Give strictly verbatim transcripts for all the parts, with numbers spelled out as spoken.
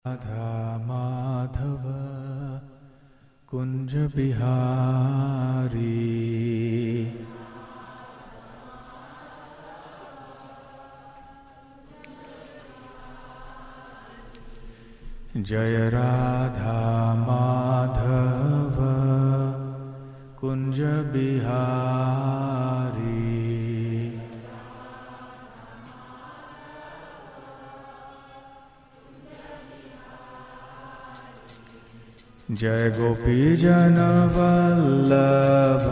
राधा माधव कुंज बिहारी जय राधा माधव कुंज बिहारी जय गोपी जन वल्लभ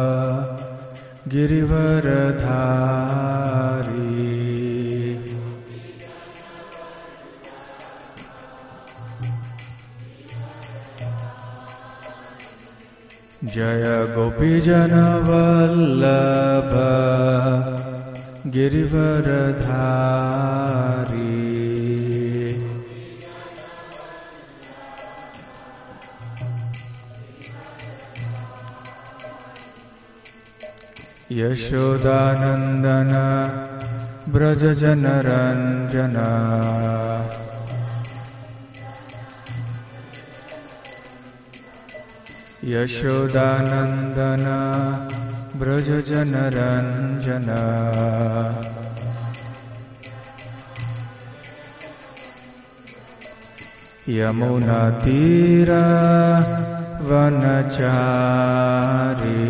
गिरिवरधारी जय गोपी जन वल्लभ गिरिवरधारी यशोदानंदन ब्रज जन रंजन यशोदानंदन ब्रज जन रंजन यमुना तीरा वनचारी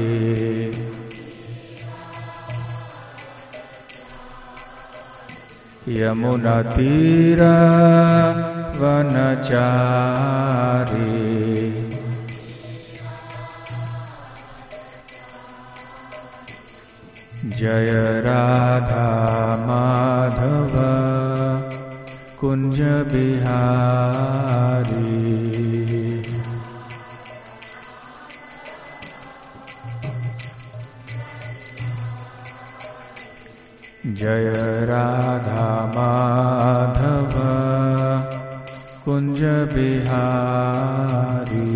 यमुना तीरा वनचारी जय राधा माधव कुंज बिहारी जय राधा माधव कुंज बिहारी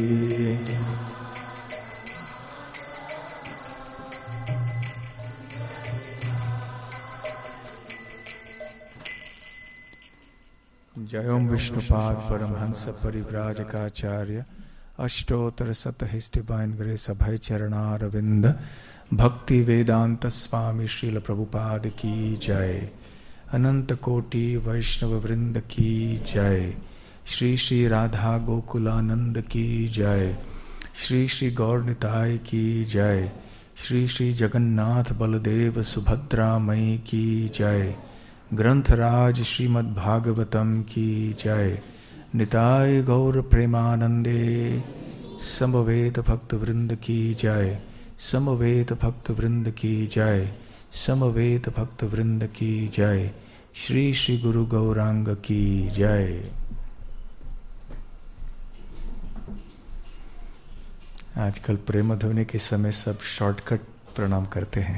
जय ओम विष्णुपाद परमहंस परिव्राजकाचार्य अष्टोत्तर शतहिस् divine grace Abhay Charanaravind Bhaktivedanta स्वामी श्रील प्रभुपाद की जय। अनंत कोटि वैष्णव वृंद की जय। श्री श्री राधा गोकुलानंद की जय। श्री श्री गौरनिताय की जय। श्री श्री जगन्नाथ बलदेव सुभद्रा मई की जय। ग्रंथराज श्रीमद्भागवतम की जय। निताय गौर प्रेमानंदे समवेत भक्त वृंद की जय। समवेत भक्त वृंद की जय। समवेत भक्त वृंद की जय। श्री श्री गुरु गौरांग की जय। आजकल प्रेम ध्वनि के समय सब शॉर्टकट प्रणाम करते हैं।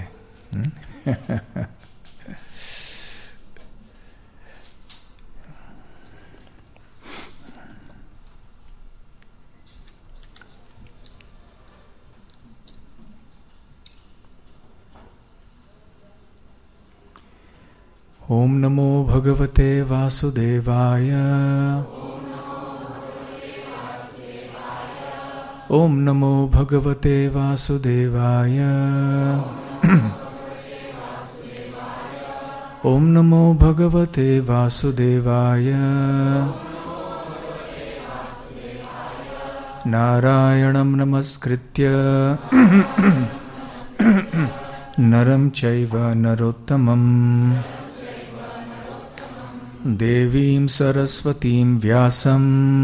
ओम नमो भगवते वासुदेवाय। ओम नमो भगवते वासुदेवाय। ओम नमो भगवते वासुदेवाय। नारायणं नमस्कृत्य नरं चैव नरोत्तमम् देवीं सरस्वतीं व्यासं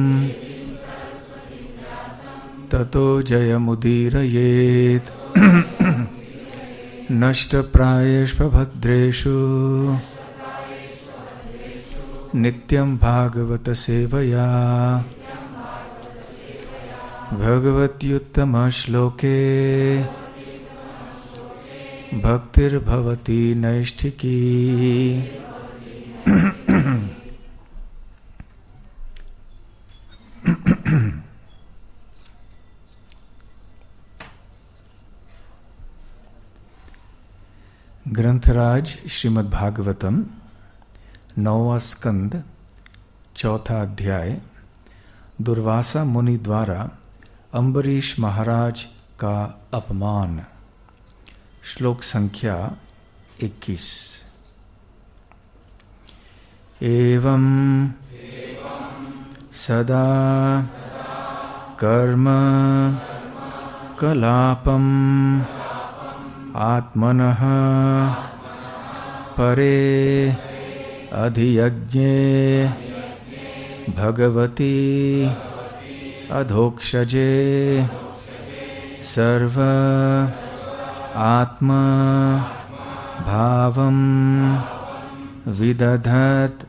ततो जयमुदीरयेत्। नष्टप्रायेष्वभद्रेषु नित्यं भागवत सेवया भगवत्युत्तमश्लोके भक्तिर्भवति नैष्ठिकी। ग्रंथराज श्रीमद्भागवतम नौवां स्कंद चौथा अध्याय दुर्वासा मुनि द्वारा अम्बरीश महाराज का अपमान। श्लोक संख्या इक्कीस। एवं सदा कर्म कलापम आत्मनः परे अधियज्ञे भगवती अधोक्षजे सर्व आत्मा भावं विदधत्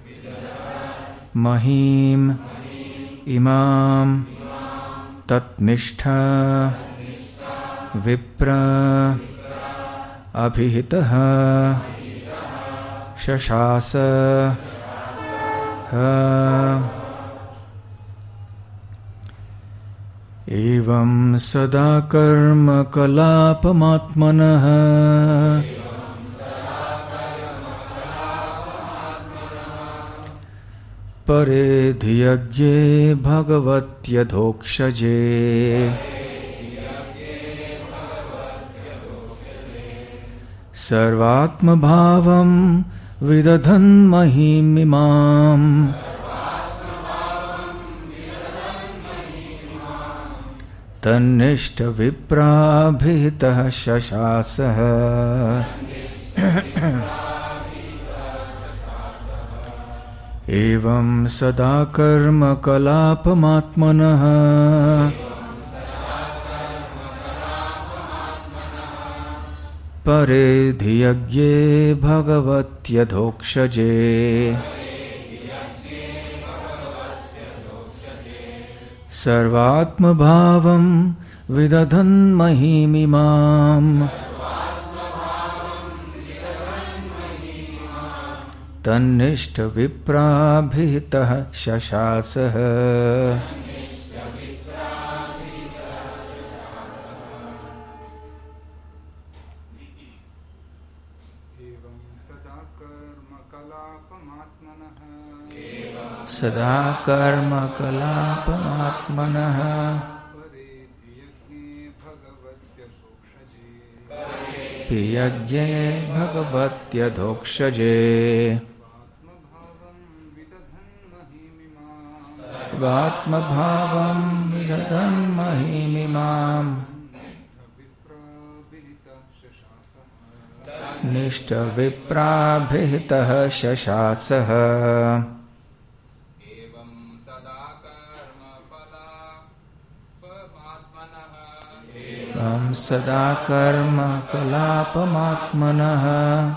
महीम इमाम तत्निष्ठा विप्र अभिहितः शशास एवं सदा कर्म कलापमात्मनः परे धियज्ञे भगवत्यधोक्षजे सर्वात्मभावं विदधन् महीमिमाम् तन्निष्ठ विप्राभिहितः शशासः एवं सदा कर्म कलापमात्मनः परे धियज्ञे भगवत्यधोक्षजे सर्वात्मभावं विदधन् महीमिमाम् तन्निष्ठ विप्राभिहितः शशासः सदा कर्म कलापमात्मनः यज्ञे भगवत्यधोक्षजे आत्मभावं विदधन् महीमिमाम् निष्ठ विप्राभिहितः शशासः हम सदा कर्म कलापमात्मनः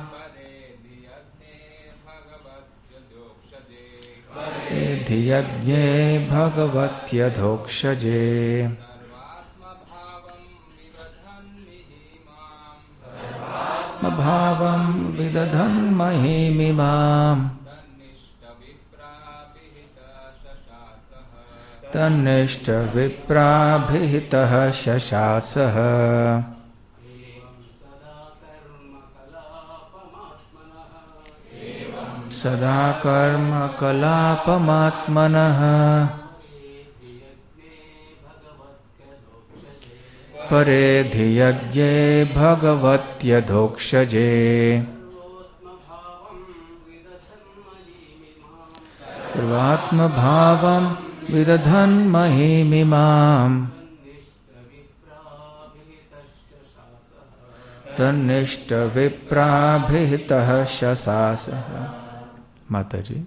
धियज्ञे भगवत्यधोक्षजे भावं विदधन् महीमिमाम् तन्निष्ठ विप्राभिहितः शशासः सदा कर्म कलापमात्मनः परे धियज्ञे भगवत्यधोक्षजे सर्वात्मभावं विदधन् महीमिमाम् तन्निष्ठ विप्राभिहितः शशासः। माता जी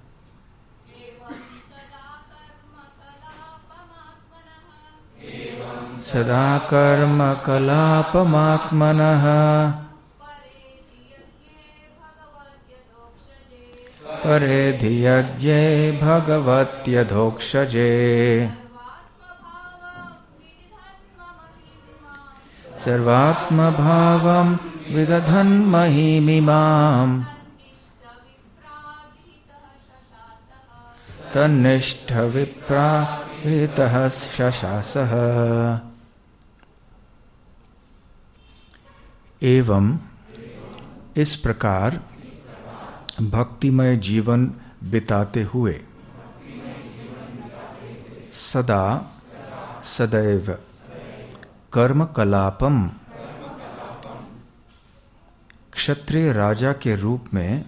सदा कर्म कलापमात्मनः परे धियज्ञे भगवत्यधोक्षजे सर्वात्मभावं विदधन् महीमिमाम् तन्निष्ठ विप्राभिहितः शशासः। एवं इस प्रकार भक्तिमय जीवन बिताते हुए सदा सदैव कर्म कलापम क्षत्रिय राजा के रूप में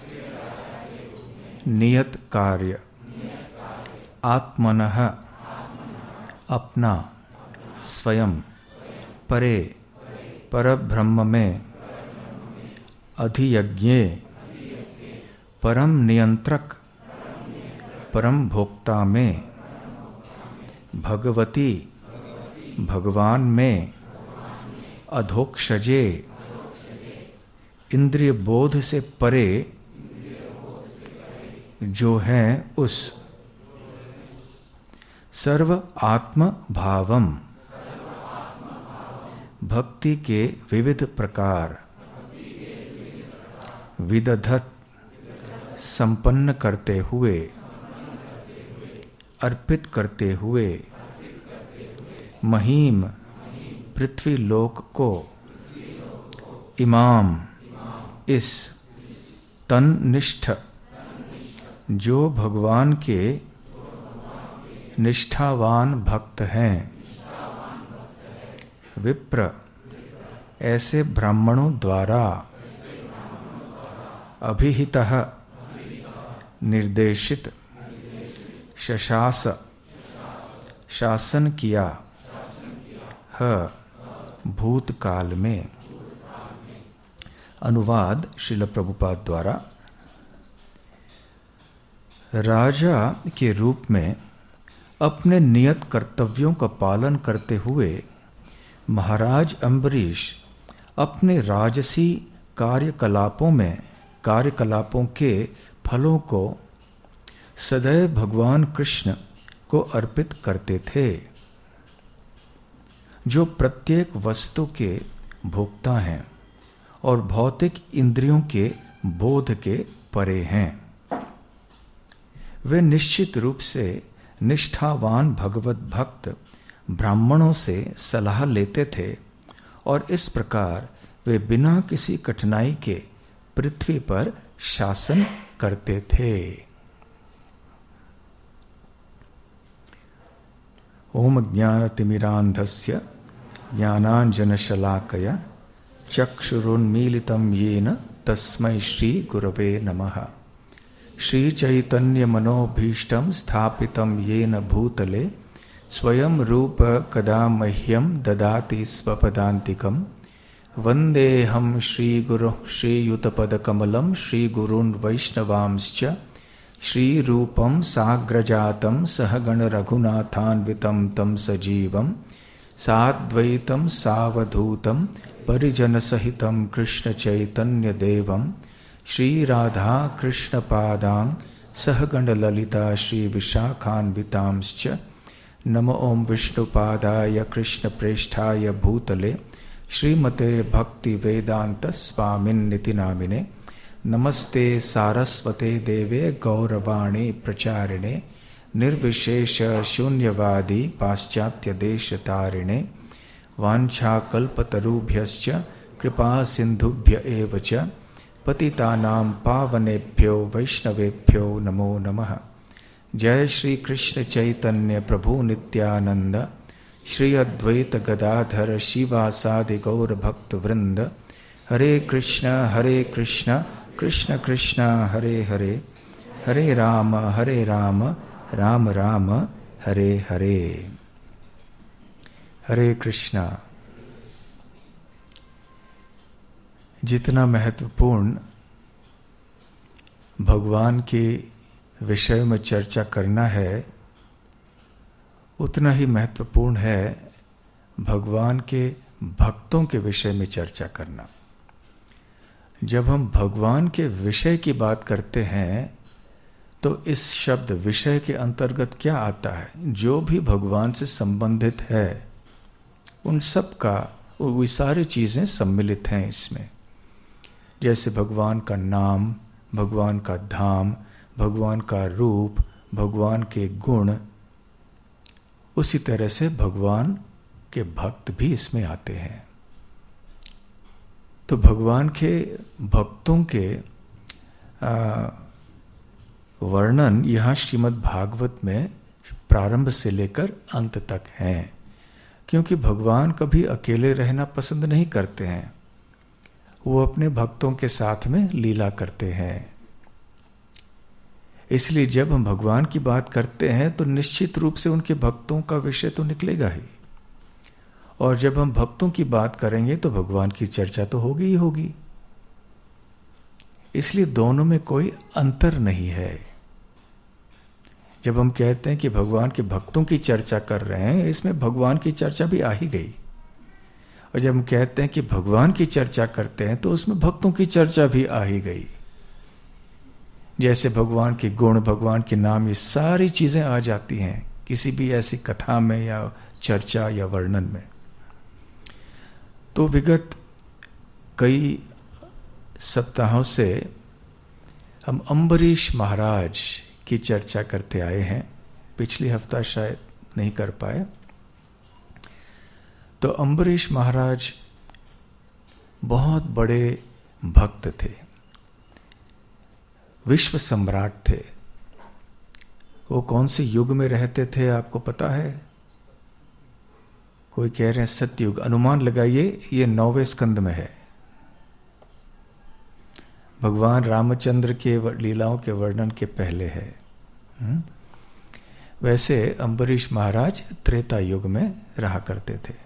नियत कार्य आत्मनः अपना स्वयं परे परब्रह्म में अधियज्ञे परम नियंत्रक परम भोक्ता में भगवती भगवान में अधोक्षजे इंद्रिय बोध से परे जो है उस सर्व आत्म भावम भक्ति के विविध प्रकार विदधत संपन्न करते हुए अर्पित करते हुए महीम पृथ्वी लोक को इमाम इस तन्निष्ठ जो भगवान के निष्ठावान भक्त हैं विप्र ऐसे ब्राह्मणों द्वारा अभिहितः निर्देशित शशास शासन किया है भूतकाल में। अनुवाद श्रील प्रभुपाद द्वारा। राजा के रूप में अपने नियत कर्तव्यों का पालन करते हुए महाराज अम्बरीश अपने राजसी कार्यकलापों में कार्यकलापों के फलों को सदैव भगवान कृष्ण को अर्पित करते थे, जो प्रत्येक वस्तु के भोक्ता हैं और भौतिक इंद्रियों के बोध के परे हैं। वे निश्चित रूप से निष्ठावान भगवत भक्त ब्राह्मणों से सलाह लेते थे और इस प्रकार वे बिना किसी कठिनाई के पृथ्वी पर शासन करते थे। ओम ज्ञानतिमिरान्धस्य ज्ञानाञ्जनशलाकया चक्षुरुन्मीलितं येन तस्मै श्री गुरवे नमः। श्री चैतन्य मनोभीष्टं स्थापितं येन भूतले स्वयं रूप कदा मह्यं ददाति स्वपदान्तिकं। वन्देऽहं श्रीगुरुं श्रीयुतपदकमलं श्रीगुरून् वैष्णवांश्च श्रीरूपं साग्रजातं सहगण रघुनाथान्वितं तं सजीवं साद्वैतं सावधूतं परिजनसहितं कृष्णचैतन्यदेवं श्रीराधा कृष्णपादां सहगण ललिता श्रीविशाखान्वितांश्च। नमो ओं विष्णुपादाय कृष्णप्रेष्ठाय भूतले श्रीमते भक्तिवेदांत स्वामिन्निति नामिने। नमस्ते सारस्वते देवे गौरवाणी प्रचारिणे निर्विशेष शून्यवादी पाश्चात्य देश तारिणे। वाञ्छाकल्पतरुभ्यश्च कृपा सिन्धुभ्य एव च पतितानां पावनेभ्यो वैष्णवेभ्यो नमो नमः। जय श्री कृष्ण चैतन्य प्रभु नित्यानंद श्री अद्वैत गदाधर शिवासादि गौर भक्त वृंद। हरे कृष्ण हरे कृष्ण कृष्ण कृष्ण हरे हरे, हरे राम हरे राम राम राम हरे हरे। हरे कृष्णा। जितना महत्वपूर्ण भगवान के विषय में चर्चा करना है, उतना ही महत्वपूर्ण है भगवान के भक्तों के विषय में चर्चा करना। जब हम भगवान के विषय की बात करते हैं तो इस शब्द विषय के अंतर्गत क्या आता है? जो भी भगवान से संबंधित है उन सब का, वो सारी चीजें सम्मिलित हैं इसमें। जैसे भगवान का नाम, भगवान का धाम, भगवान का रूप, भगवान के गुण, उसी तरह से भगवान के भक्त भी इसमें आते हैं। तो भगवान के भक्तों के वर्णन यहाँ श्रीमद् भागवत में प्रारंभ से लेकर अंत तक हैं, क्योंकि भगवान कभी अकेले रहना पसंद नहीं करते हैं, वो अपने भक्तों के साथ में लीला करते हैं। इसलिए जब हम भगवान की बात करते हैं तो निश्चित रूप से उनके भक्तों का विषय तो निकलेगा ही, और जब हम भक्तों की बात करेंगे तो भगवान की चर्चा तो होगी ही होगी। इसलिए दोनों में कोई अंतर नहीं है। जब हम कहते हैं कि भगवान के भक्तों की चर्चा कर रहे हैं, इसमें भगवान की चर्चा भी आ ही गई, और जब हम कहते हैं कि भगवान की चर्चा करते हैं तो उसमें भक्तों की चर्चा भी आ ही गई। जैसे भगवान के गुण, भगवान के नाम, ये सारी चीजें आ जाती हैं किसी भी ऐसी कथा में या चर्चा या वर्णन में। तो विगत कई सप्ताहों से हम अम्बरीश महाराज की चर्चा करते आए हैं। पिछली हफ्ता शायद नहीं कर पाए। तो अम्बरीश महाराज बहुत बड़े भक्त थे, विश्व सम्राट थे। वो कौन से युग में रहते थे आपको पता है? कोई कह रहे हैं सतयुग, अनुमान लगाइए ये नौवें स्कंद में है। भगवान रामचंद्र के लीलाओं के वर्णन के पहले है। हुँ? वैसे अम्बरीश महाराज त्रेता युग में रहा करते थे,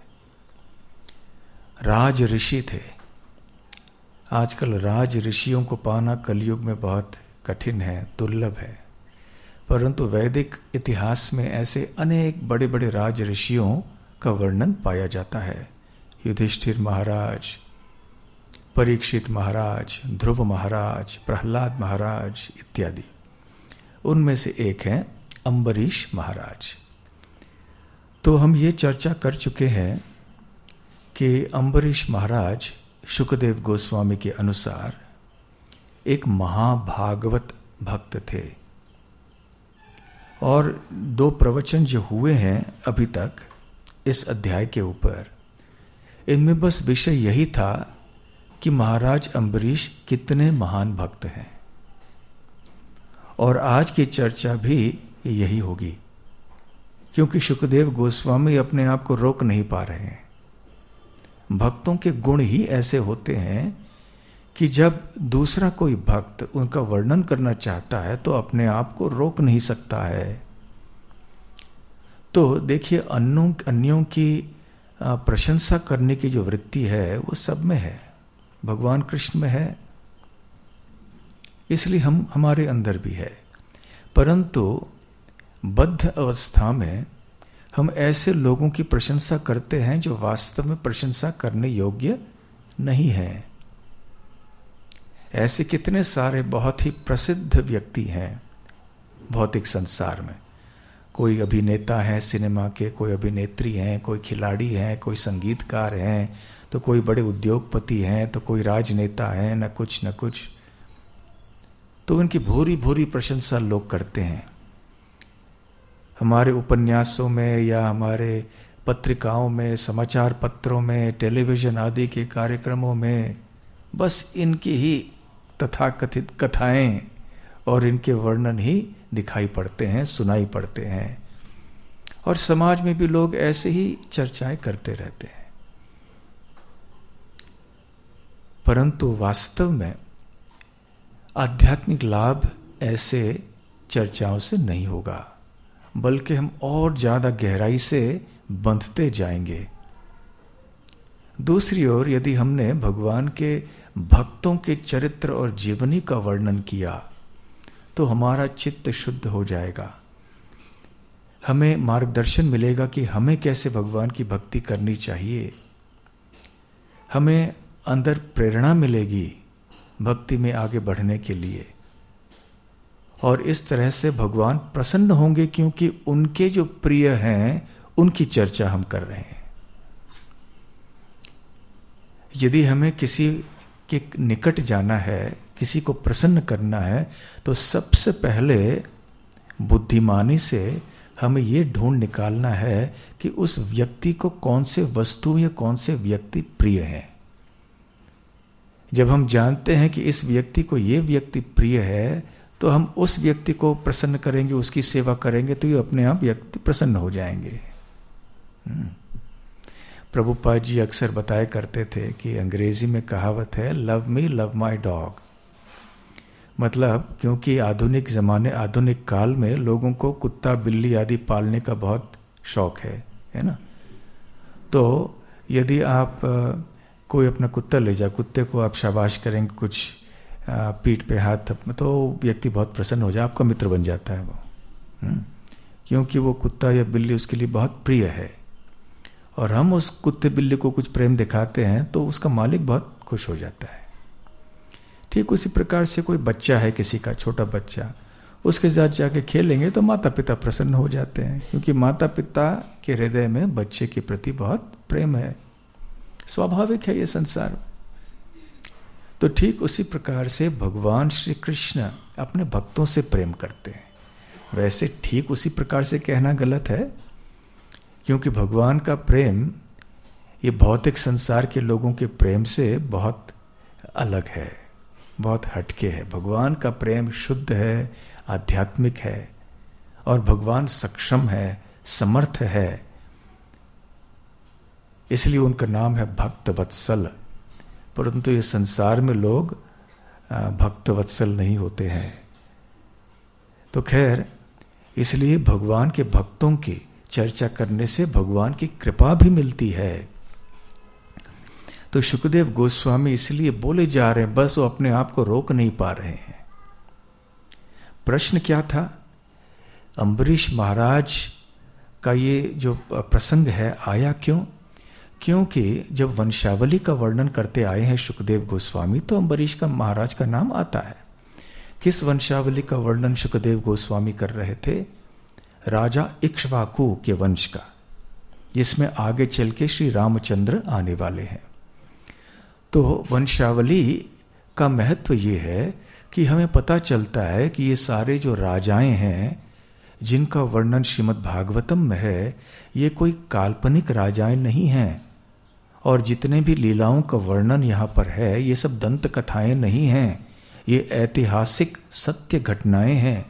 राज ऋषि थे। आजकल राज ऋषियों को पाना कलयुग में बहुत कठिन है, दुर्लभ है, परंतु वैदिक इतिहास में ऐसे अनेक बड़े बड़े राज ऋषियों का वर्णन पाया जाता है। युधिष्ठिर महाराज, परीक्षित महाराज, ध्रुव महाराज, प्रहलाद महाराज इत्यादि। उनमें से एक हैं अम्बरीश महाराज। तो हम ये चर्चा कर चुके हैं कि अम्बरीश महाराज शुकदेव गोस्वामी के अनुसार एक महाभागवत भक्त थे, और दो प्रवचन जो हुए हैं अभी तक इस अध्याय के ऊपर, इनमें बस विषय यही था कि महाराज अम्बरीश कितने महान भक्त हैं, और आज की चर्चा भी यही होगी, क्योंकि शुकदेव गोस्वामी अपने आप को रोक नहीं पा रहे हैं। भक्तों के गुण ही ऐसे होते हैं कि जब दूसरा कोई भक्त उनका वर्णन करना चाहता है तो अपने आप को रोक नहीं सकता है। तो देखिए, अन्यों अन्यों की प्रशंसा करने की जो वृत्ति है वो सब में है, भगवान कृष्ण में है, इसलिए हम हमारे अंदर भी है। परंतु बद्ध अवस्था में हम ऐसे लोगों की प्रशंसा करते हैं जो वास्तव में प्रशंसा करने योग्य नहीं हैं। ऐसे कितने सारे बहुत ही प्रसिद्ध व्यक्ति हैं भौतिक संसार में। कोई अभिनेता है सिनेमा के, कोई अभिनेत्री हैं, कोई खिलाड़ी हैं, कोई संगीतकार हैं, तो कोई बड़े उद्योगपति हैं, तो कोई राजनेता हैं, न कुछ न कुछ। तो इनकी भूरी भूरी प्रशंसा लोग करते हैं। हमारे उपन्यासों में या हमारे पत्रिकाओं में, समाचार पत्रों में, टेलीविजन आदि के कार्यक्रमों में बस इनकी ही तथाकथित कथाएं और इनके वर्णन ही दिखाई पड़ते हैं, सुनाई पड़ते हैं, और समाज में भी लोग ऐसे ही चर्चाएं करते रहते हैं। परंतु वास्तव में आध्यात्मिक लाभ ऐसे चर्चाओं से नहीं होगा, बल्कि हम और ज्यादा गहराई से बंधते जाएंगे। दूसरी ओर यदि हमने भगवान के भक्तों के चरित्र और जीवनी का वर्णन किया तो हमारा चित्त शुद्ध हो जाएगा। हमें मार्गदर्शन मिलेगा कि हमें कैसे भगवान की भक्ति करनी चाहिए। हमें अंदर प्रेरणा मिलेगी भक्ति में आगे बढ़ने के लिए, और इस तरह से भगवान प्रसन्न होंगे, क्योंकि उनके जो प्रिय हैं उनकी चर्चा हम कर रहे हैं। यदि हमें किसी के निकट जाना है, किसी को प्रसन्न करना है, तो सबसे पहले बुद्धिमानी से हमें ये ढूंढ निकालना है कि उस व्यक्ति को कौन से वस्तु या कौन से व्यक्ति प्रिय हैं। जब हम जानते हैं कि इस व्यक्ति को ये व्यक्ति प्रिय है, तो हम उस व्यक्ति को प्रसन्न करेंगे, उसकी सेवा करेंगे, तो ये अपने आप व्यक्ति प्रसन्न हो जाएंगे। प्रभुपाद जी अक्सर बताया करते थे कि अंग्रेजी में कहावत है, love me love my dog. मतलब क्योंकि आधुनिक ज़माने, आधुनिक काल में लोगों को कुत्ता बिल्ली आदि पालने का बहुत शौक है, है ना। तो यदि आप कोई अपना कुत्ता ले जाए, कुत्ते को आप शाबाश करेंगे, कुछ पीठ पे हाथ, तो व्यक्ति बहुत प्रसन्न हो जाए, आपका मित्र बन जाता है वो, क्योंकि वो कुत्ता या बिल्ली उसके लिए बहुत प्रिय है। और हम उस कुत्ते बिल्ली को कुछ प्रेम दिखाते हैं तो उसका मालिक बहुत खुश हो जाता है। ठीक उसी प्रकार से कोई बच्चा है, किसी का छोटा बच्चा, उसके साथ जाके खेलेंगे तो माता पिता प्रसन्न हो जाते हैं, क्योंकि माता पिता के हृदय में बच्चे के प्रति बहुत प्रेम है। स्वाभाविक है ये संसार। तो ठीक उसी प्रकार से भगवान श्री कृष्ण अपने भक्तों से प्रेम करते हैं। वैसे ठीक उसी प्रकार से कहना गलत है, क्योंकि भगवान का प्रेम ये भौतिक संसार के लोगों के प्रेम से बहुत अलग है, बहुत हटके है। भगवान का प्रेम शुद्ध है, आध्यात्मिक है, और भगवान सक्षम है, समर्थ है, इसलिए उनका नाम है भक्त वत्सल। परंतु ये संसार में लोग भक्त वत्सल नहीं होते हैं। तो खैर, इसलिए भगवान के भक्तों की चर्चा करने से भगवान की कृपा भी मिलती है। तो शुकदेव गोस्वामी इसलिए बोले जा रहे हैं, बस वो अपने आप को रोक नहीं पा रहे हैं। प्रश्न क्या था? अम्बरीश महाराज का ये जो प्रसंग है आया क्यों? क्योंकि जब वंशावली का वर्णन करते आए हैं शुकदेव गोस्वामी, तो अम्बरीश का महाराज का नाम आता है। किस वंशावली का वर्णन शुकदेव गोस्वामी कर रहे थे? राजा इक्ष्वाकु के वंश का, जिसमें आगे चल के श्री रामचंद्र आने वाले हैं। तो वंशावली का महत्व ये है कि हमें पता चलता है कि ये सारे जो राजाएं हैं जिनका वर्णन श्रीमद् भागवतम में है, ये कोई काल्पनिक राजाएं नहीं हैं, और जितने भी लीलाओं का वर्णन यहाँ पर है, ये सब दंत कथाएं नहीं हैं, ये ऐतिहासिक सत्य घटनाएं हैं।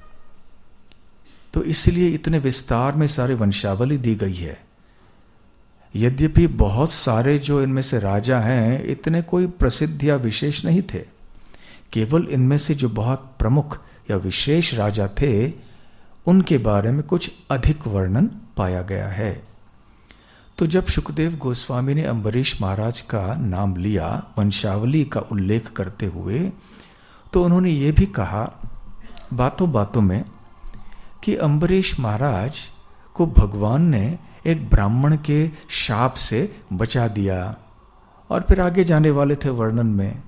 तो इसलिए इतने विस्तार में सारे वंशावली दी गई है। यद्यपि बहुत सारे जो इनमें से राजा हैं, इतने कोई प्रसिद्ध या विशेष नहीं थे। केवल इनमें से जो बहुत प्रमुख या विशेष राजा थे, उनके बारे में कुछ अधिक वर्णन पाया गया है। तो जब शुकदेव गोस्वामी ने अम्बरीश महाराज का नाम लिया वंशावली का उल्लेख करते हुए, तो उन्होंने ये भी कहा बातों बातों में कि अम्बरीश महाराज को भगवान ने एक ब्राह्मण के शाप से बचा दिया। और फिर आगे जाने वाले थे वर्णन में,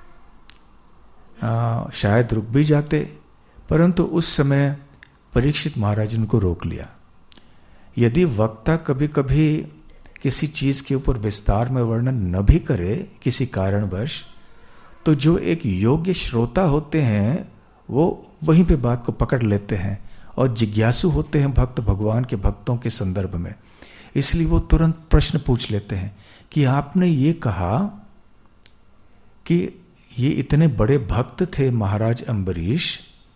आ, शायद रुक भी जाते, परंतु उस समय परीक्षित महाराज ने उनको रोक लिया। यदि वक्ता कभी कभी किसी चीज के ऊपर विस्तार में वर्णन न भी करे किसी कारणवश, तो जो एक योग्य श्रोता होते हैं वो वहीं पे बात को पकड़ लेते हैं और जिज्ञासु होते हैं भक्त भगवान के भक्तों के संदर्भ में। इसलिए वो तुरंत प्रश्न पूछ लेते हैं कि आपने ये कहा कि ये इतने बड़े भक्त थे महाराज अम्बरीश,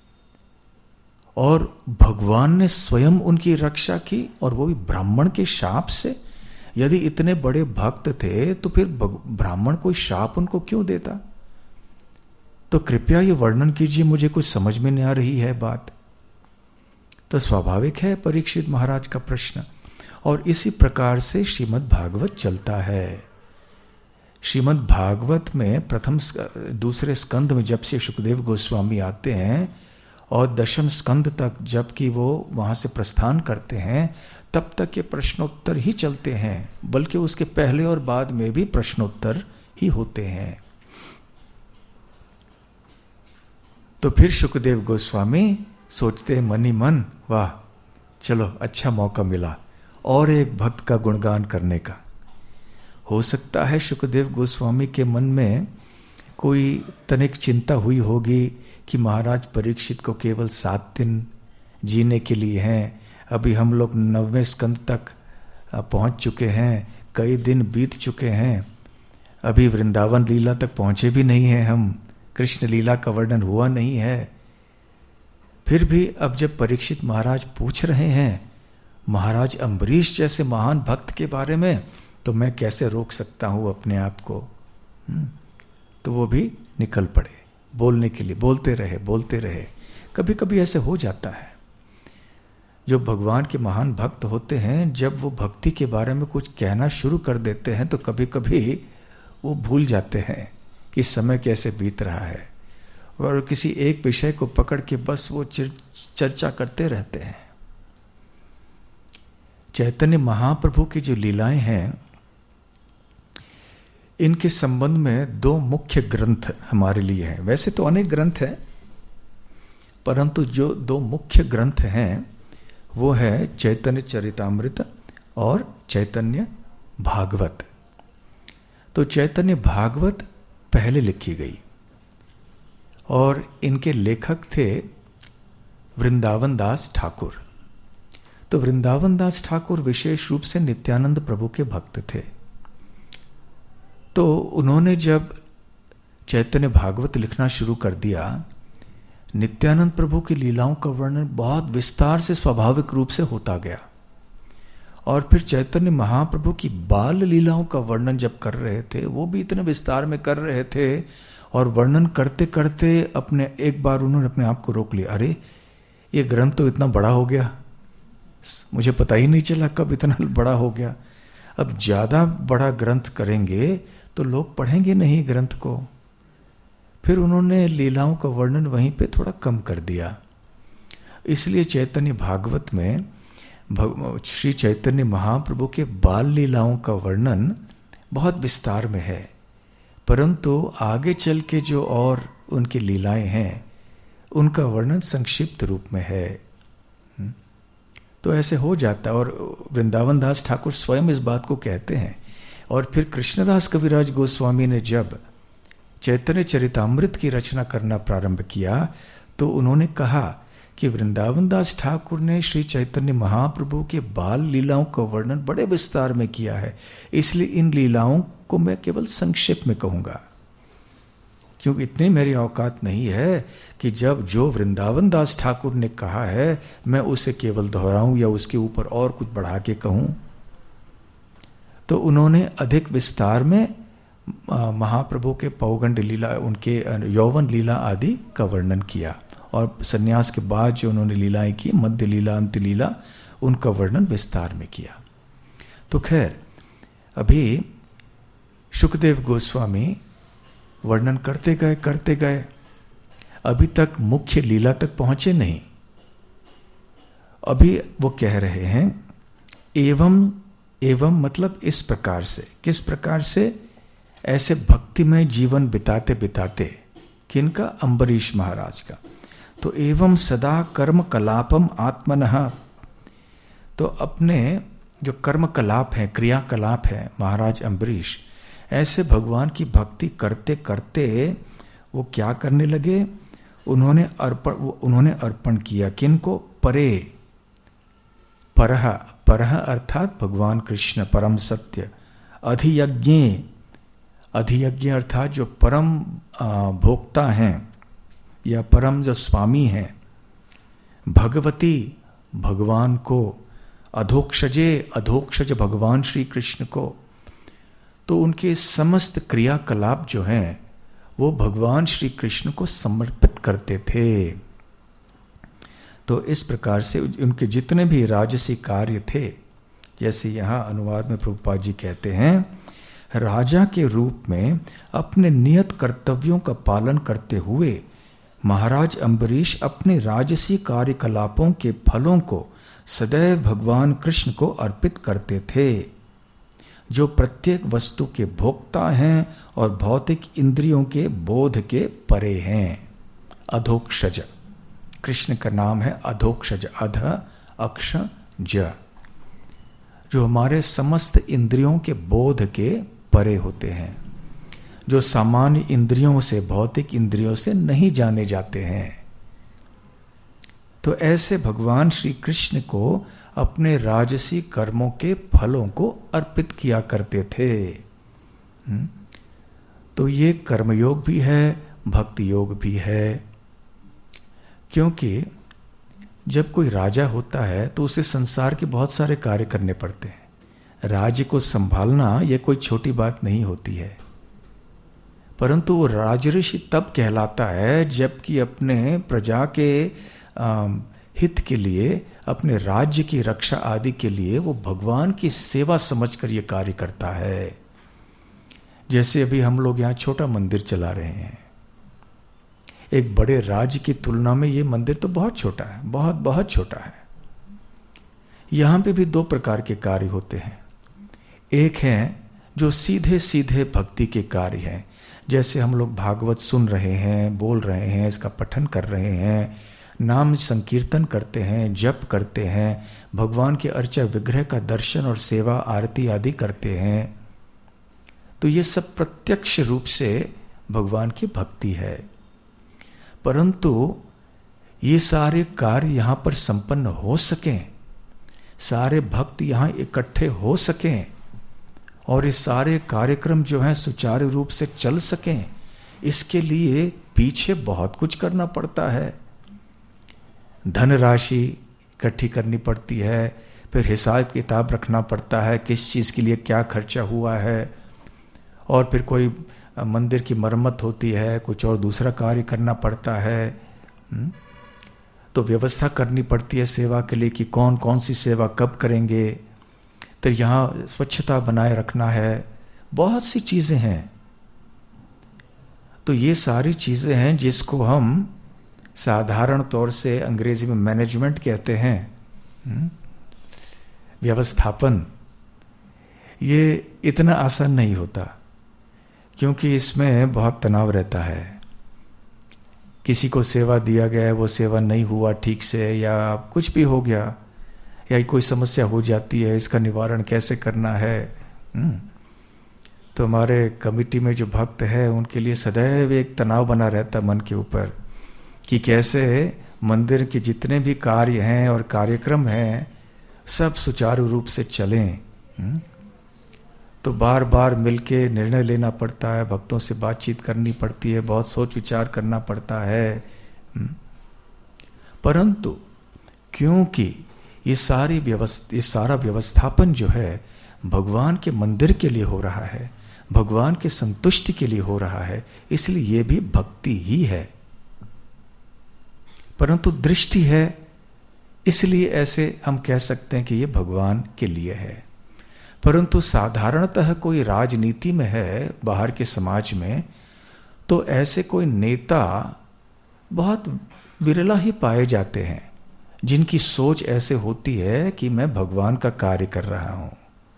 और भगवान ने स्वयं उनकी रक्षा की, और वो भी ब्राह्मण के शाप से। यदि इतने बड़े भक्त थे तो फिर ब्राह्मण कोई शाप उनको क्यों देता? तो कृपया ये वर्णन कीजिए, मुझे कुछ समझ में नहीं आ रही है बात। तो स्वाभाविक है परीक्षित महाराज का प्रश्न। और इसी प्रकार से श्रीमद् भागवत चलता है। श्रीमद् भागवत में प्रथम दूसरे स्कंद में जब से शुकदेव गोस्वामी आते हैं और दशम स्कंद तक जबकि वो वहां से प्रस्थान करते हैं, तब तक ये प्रश्नोत्तर ही चलते हैं, बल्कि उसके पहले और बाद में भी प्रश्नोत्तर ही होते हैं। तो फिर शुकदेव गोस्वामी सोचते हैं मन ही मन, वाह चलो अच्छा मौका मिला और एक भक्त का गुणगान करने का। हो सकता है शुकदेव गोस्वामी के मन में कोई तनिक चिंता हुई होगी कि महाराज परीक्षित को केवल सात दिन जीने के लिए हैं, अभी हम लोग नवें स्कंद तक पहुंच चुके हैं, कई दिन बीत चुके हैं, अभी वृंदावन लीला तक पहुंचे भी नहीं हैं हम, कृष्ण लीला का वर्णन हुआ नहीं है, फिर भी अब जब परीक्षित महाराज पूछ रहे हैं महाराज अम्बरीश जैसे महान भक्त के बारे में, तो मैं कैसे रोक सकता हूं अपने आप को। तो वो भी निकल पड़े बोलने के लिए, बोलते रहे बोलते रहे। कभी कभी ऐसे हो जाता है, जो भगवान के महान भक्त होते हैं, जब वो भक्ति के बारे में कुछ कहना शुरू कर देते हैं तो कभी कभी वो भूल जाते हैं कि समय कैसे बीत रहा है, और किसी एक विषय को पकड़ के बस वो चर्चा करते रहते हैं। चैतन्य महाप्रभु की जो लीलाएं हैं, इनके संबंध में दो मुख्य ग्रंथ हमारे लिए हैं। वैसे तो अनेक ग्रंथ हैं, परंतु जो दो मुख्य ग्रंथ हैं वो है चैतन्य चरितामृत और चैतन्य भागवत। तो चैतन्य भागवत पहले लिखी गई और इनके लेखक थे वृंदावन दास ठाकुर। तो वृंदावन दास ठाकुर विशेष रूप से नित्यानंद प्रभु के भक्त थे। तो उन्होंने जब चैतन्य भागवत लिखना शुरू कर दिया, नित्यानंद प्रभु की लीलाओं का वर्णन बहुत विस्तार से स्वाभाविक रूप से होता गया। और फिर चैतन्य महाप्रभु की बाल लीलाओं का वर्णन जब कर रहे थे, वो भी इतने विस्तार में कर रहे थे, और वर्णन करते करते अपने एक बार उन्होंने अपने आप को रोक लिया, अरे ये ग्रंथ तो इतना बड़ा हो गया, मुझे पता ही नहीं चला कब इतना बड़ा हो गया। अब ज्यादा बड़ा ग्रंथ करेंगे तो लोग पढ़ेंगे नहीं ग्रंथ को। फिर उन्होंने लीलाओं का वर्णन वहीं पे थोड़ा कम कर दिया। इसलिए चैतन्य भागवत में श्री चैतन्य महाप्रभु के बाल लीलाओं का वर्णन बहुत विस्तार में है, परंतु आगे चल के जो और उनकी लीलाएं हैं उनका वर्णन संक्षिप्त रूप में है। तो ऐसे हो जाता है, और वृंदावन दास ठाकुर स्वयं इस बात को कहते हैं। और फिर कृष्णदास कविराज गोस्वामी ने जब चैतन्य चरितामृत की रचना करना प्रारंभ किया, तो उन्होंने कहा कि वृंदावन दास ठाकुर ने श्री चैतन्य महाप्रभु के बाल लीलाओं का वर्णन बड़े विस्तार में किया है, इसलिए इन लीलाओं को मैं केवल संक्षेप में कहूंगा, क्योंकि इतनी मेरी औकात नहीं है कि जब जो वृंदावन दास ठाकुर ने कहा है मैं उसे केवल दोहराऊं या उसके ऊपर और कुछ बढ़ा के कहूं। तो उन्होंने अधिक विस्तार में महाप्रभु के पौगंड लीला, उनके यौवन लीला आदि का वर्णन किया, और सन्यास के बाद जो उन्होंने लीलाएं की, मध्य लीला, अंत्य लीला, उनका वर्णन विस्तार में किया। तो खैर, अभी शुकदेव गोस्वामी वर्णन करते गए करते गए अभी तक मुख्य लीला तक पहुंचे नहीं। अभी वो कह रहे हैं एवं एवं मतलब इस प्रकार से। किस प्रकार से? ऐसे भक्तिमय जीवन बिताते बिताते, किनका? अम्बरीश महाराज का। तो एवं सदा कर्म कलापम आत्मनः, तो अपने जो कर्म कलाप है, क्रियाकलाप है महाराज अम्बरीश, ऐसे भगवान की भक्ति करते करते वो क्या करने लगे? उन्होंने अर्पण उन्होंने अर्पण किया किनको? परे, परह, परह अर्थात भगवान कृष्ण परम सत्य, अधियज्ञ, अधियज्ञ अर्थात जो परम भोक्ता हैं या परम जो स्वामी हैं, भगवती, भगवान को, अधोक्षजे, अधोक्षज भगवान श्री कृष्ण को। तो उनके समस्त क्रियाकलाप जो हैं वो भगवान श्री कृष्ण को समर्पित करते थे। तो इस प्रकार से उनके जितने भी राजसी कार्य थे, जैसे यहाँ अनुवाद में प्रभुपाद जी कहते हैं, राजा के रूप में अपने नियत कर्तव्यों का पालन करते हुए महाराज अम्बरीश अपने राजसी कार्यकलापों के फलों को सदैव भगवान कृष्ण को अर्पित करते थे, जो प्रत्येक वस्तु के भोक्ता हैं और भौतिक इंद्रियों के बोध के परे हैं। अधोक्षज, कृष्ण का नाम है अधोक्षज, अध अक्ष ज, जो हमारे समस्त इंद्रियों के बोध के परे होते हैं, जो सामान्य इंद्रियों से, भौतिक इंद्रियों से नहीं जाने जाते हैं। तो ऐसे भगवान श्री कृष्ण को अपने राजसी कर्मों के फलों को अर्पित किया करते थे। तो ये कर्मयोग भी है, भक्ति योग भी है, क्योंकि जब कोई राजा होता है तो उसे संसार के बहुत सारे कार्य करने पड़ते हैं। राज्य को संभालना यह कोई छोटी बात नहीं होती है, परंतु वो राजऋषि तब कहलाता है जबकि अपने प्रजा के आ, हित के लिए, अपने राज्य की रक्षा आदि के लिए वो भगवान की सेवा समझकर ये कार्य करता है। जैसे अभी हम लोग यहाँ छोटा मंदिर चला रहे हैं, एक बड़े राज्य की तुलना में ये मंदिर तो बहुत छोटा है, बहुत बहुत छोटा है। यहाँ पे भी दो प्रकार के कार्य होते हैं। एक है जो सीधे सीधे भक्ति के कार्य हैं, जैसे हम लोग भागवत सुन रहे हैं, बोल रहे हैं, इसका पठन कर रहे हैं, नाम संकीर्तन करते हैं, जप करते हैं, भगवान के अर्चा विग्रह का दर्शन और सेवा आरती आदि करते हैं। तो ये सब प्रत्यक्ष रूप से भगवान की भक्ति है। परंतु ये सारे कार्य यहाँ पर संपन्न हो सकें, सारे भक्त यहाँ इकट्ठे हो सकें और ये सारे कार्यक्रम जो हैं सुचारू रूप से चल सकें, इसके लिए पीछे बहुत कुछ करना पड़ता है। धनराशि इकट्ठी करनी पड़ती है, फिर हिसाब किताब रखना पड़ता है, किस चीज़ के लिए क्या खर्चा हुआ है, और फिर कोई मंदिर की मरम्मत होती है, कुछ और दूसरा कार्य करना पड़ता है। तो व्यवस्था करनी पड़ती है सेवा के लिए कि कौन कौन सी सेवा कब करेंगे। तो यहाँ स्वच्छता बनाए रखना है, बहुत सी चीज़ें हैं। तो ये सारी चीज़ें हैं जिसको हम साधारण तौर से अंग्रेजी में मैनेजमेंट कहते हैं, व्यवस्थापन। ये इतना आसान नहीं होता, क्योंकि इसमें बहुत तनाव रहता है। किसी को सेवा दिया गया है, वो सेवा नहीं हुआ ठीक से, या कुछ भी हो गया, या कोई समस्या हो जाती है, इसका निवारण कैसे करना है। तो हमारे कमिटी में जो भक्त है उनके लिए सदैव एक तनाव बना रहता मन के ऊपर कि कैसे मंदिर के जितने भी कार्य हैं और कार्यक्रम हैं सब सुचारू रूप से चलें। तो बार बार मिलके निर्णय लेना पड़ता है, भक्तों से बातचीत करनी पड़ती है, बहुत सोच विचार करना पड़ता है। परंतु क्योंकि ये सारी व्यवस्था, ये सारा व्यवस्थापन जो है भगवान के मंदिर के लिए हो रहा है, भगवान के संतुष्टि के लिए हो रहा है, इसलिए ये भी भक्ति ही है। परंतु दृष्टि है, इसलिए ऐसे हम कह सकते हैं कि ये भगवान के लिए है। परंतु साधारणतः कोई राजनीति में है, बाहर के समाज में, तो ऐसे कोई नेता बहुत विरला ही पाए जाते हैं जिनकी सोच ऐसे होती है कि मैं भगवान का कार्य कर रहा हूं।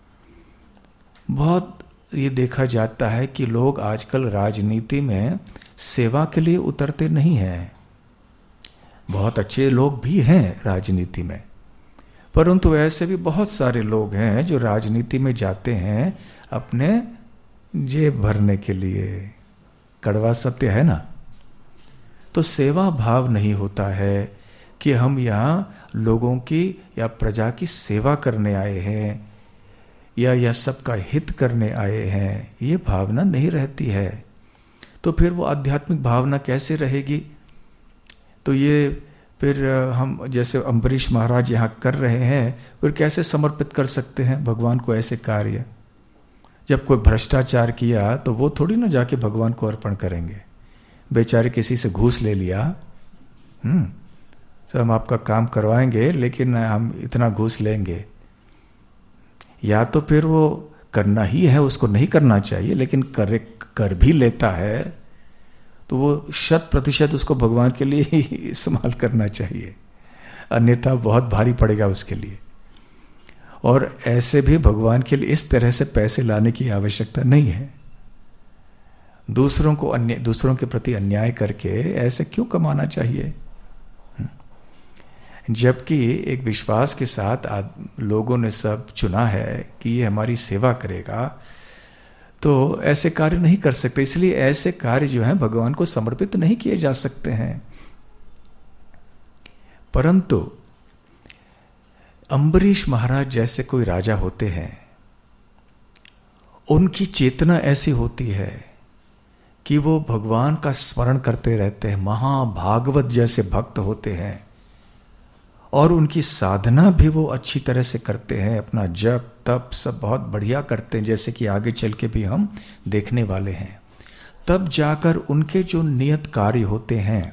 बहुत ये देखा जाता है कि लोग आजकल राजनीति में सेवा के लिए उतरते नहीं हैं। बहुत अच्छे लोग भी हैं राजनीति में, परंतु ऐसे भी बहुत सारे लोग हैं जो राजनीति में जाते हैं अपने जेब भरने के लिए। कड़वा सत्य है ना। तो सेवा भाव नहीं होता है कि हम यहाँ लोगों की या प्रजा की सेवा करने आए हैं या या सबका हित करने आए हैं, ये भावना नहीं रहती है। तो फिर वो आध्यात्मिक भावना कैसे रहेगी। तो ये फिर हम जैसे अम्बरीश महाराज यहाँ कर रहे हैं, फिर कैसे समर्पित कर सकते हैं भगवान को ऐसे कार्य। जब कोई भ्रष्टाचार किया तो वो थोड़ी ना जाके भगवान को अर्पण करेंगे। बेचारे किसी से घूस ले लिया, हम्म तो हम आपका काम करवाएंगे लेकिन हम इतना घूस लेंगे। या तो फिर वो करना ही है, उसको नहीं करना चाहिए, लेकिन कर कर भी लेता है तो वो शत प्रतिशत उसको भगवान के लिए ही इस्तेमाल करना चाहिए, अन्यथा बहुत भारी पड़ेगा उसके लिए। और ऐसे भी भगवान के लिए इस तरह से पैसे लाने की आवश्यकता नहीं है। दूसरों को अन्य दूसरों के प्रति अन्याय करके ऐसे क्यों कमाना चाहिए। जबकि एक विश्वास के साथ लोगों ने सब चुना है कि ये हमारी सेवा करेगा, तो ऐसे कार्य नहीं कर सकते। इसलिए ऐसे कार्य जो हैं भगवान को समर्पित नहीं किए जा सकते हैं। परंतु अम्बरीश महाराज जैसे कोई राजा होते हैं, उनकी चेतना ऐसी होती है कि वो भगवान का स्मरण करते रहते हैं। महाभागवत जैसे भक्त होते हैं और उनकी साधना भी वो अच्छी तरह से करते हैं, अपना जप तप सब बहुत बढ़िया करते हैं, जैसे कि आगे चल के भी हम देखने वाले हैं। तब जाकर उनके जो नियत कार्य होते हैं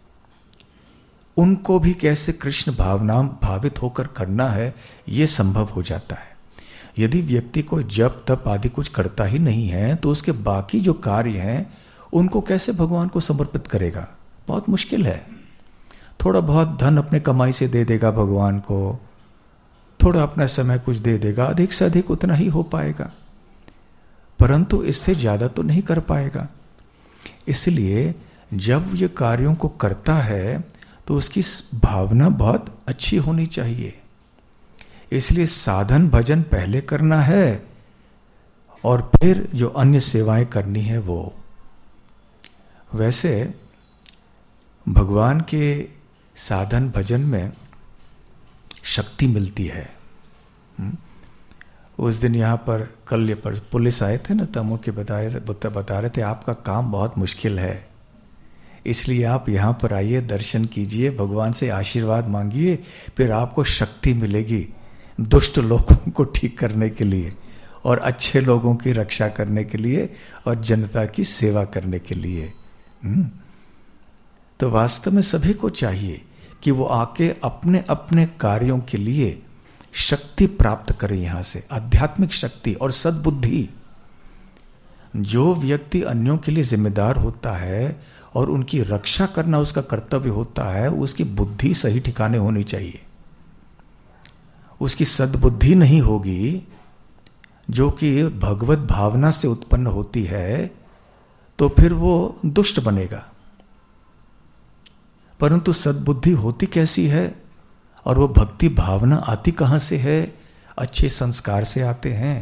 उनको भी कैसे कृष्ण भावना भावित होकर करना है, ये संभव हो जाता है। यदि व्यक्ति को जप तप आदि कुछ करता ही नहीं है तो उसके बाकी जो कार्य हैं उनको कैसे भगवान को समर्पित करेगा? बहुत मुश्किल है। थोड़ा बहुत धन अपने कमाई से दे देगा भगवान को, थोड़ा अपना समय कुछ दे देगा, अधिक से अधिक उतना ही हो पाएगा, परंतु इससे ज्यादा तो नहीं कर पाएगा। इसलिए जब ये कार्यों को करता है तो उसकी भावना बहुत अच्छी होनी चाहिए। इसलिए साधन भजन पहले करना है और फिर जो अन्य सेवाएं करनी है वो। वैसे भगवान के साधन भजन में शक्ति मिलती है। उस दिन यहाँ पर कल ये पर पुलिस आए थे ना, तमो के बताए बता रहे थे आपका काम बहुत मुश्किल है, इसलिए आप यहाँ पर आइए, दर्शन कीजिए, भगवान से आशीर्वाद मांगिए, फिर आपको शक्ति मिलेगी दुष्ट लोगों को ठीक करने के लिए और अच्छे लोगों की रक्षा करने के लिए और जनता की सेवा करने के लिए। तो वास्तव में सभी को चाहिए कि वो आके अपने अपने कार्यों के लिए शक्ति प्राप्त करे, यहां से आध्यात्मिक शक्ति और सद्बुद्धि। जो व्यक्ति अन्यों के लिए जिम्मेदार होता है और उनकी रक्षा करना उसका कर्तव्य होता है, उसकी बुद्धि सही ठिकाने होनी चाहिए। उसकी सद्बुद्धि नहीं होगी जो कि भगवत भावना से उत्पन्न होती है तो फिर वो दुष्ट बनेगा। परंतु सद्बुद्धि होती कैसी है और वो भक्ति भावना आती कहां से है? अच्छे संस्कार से आते हैं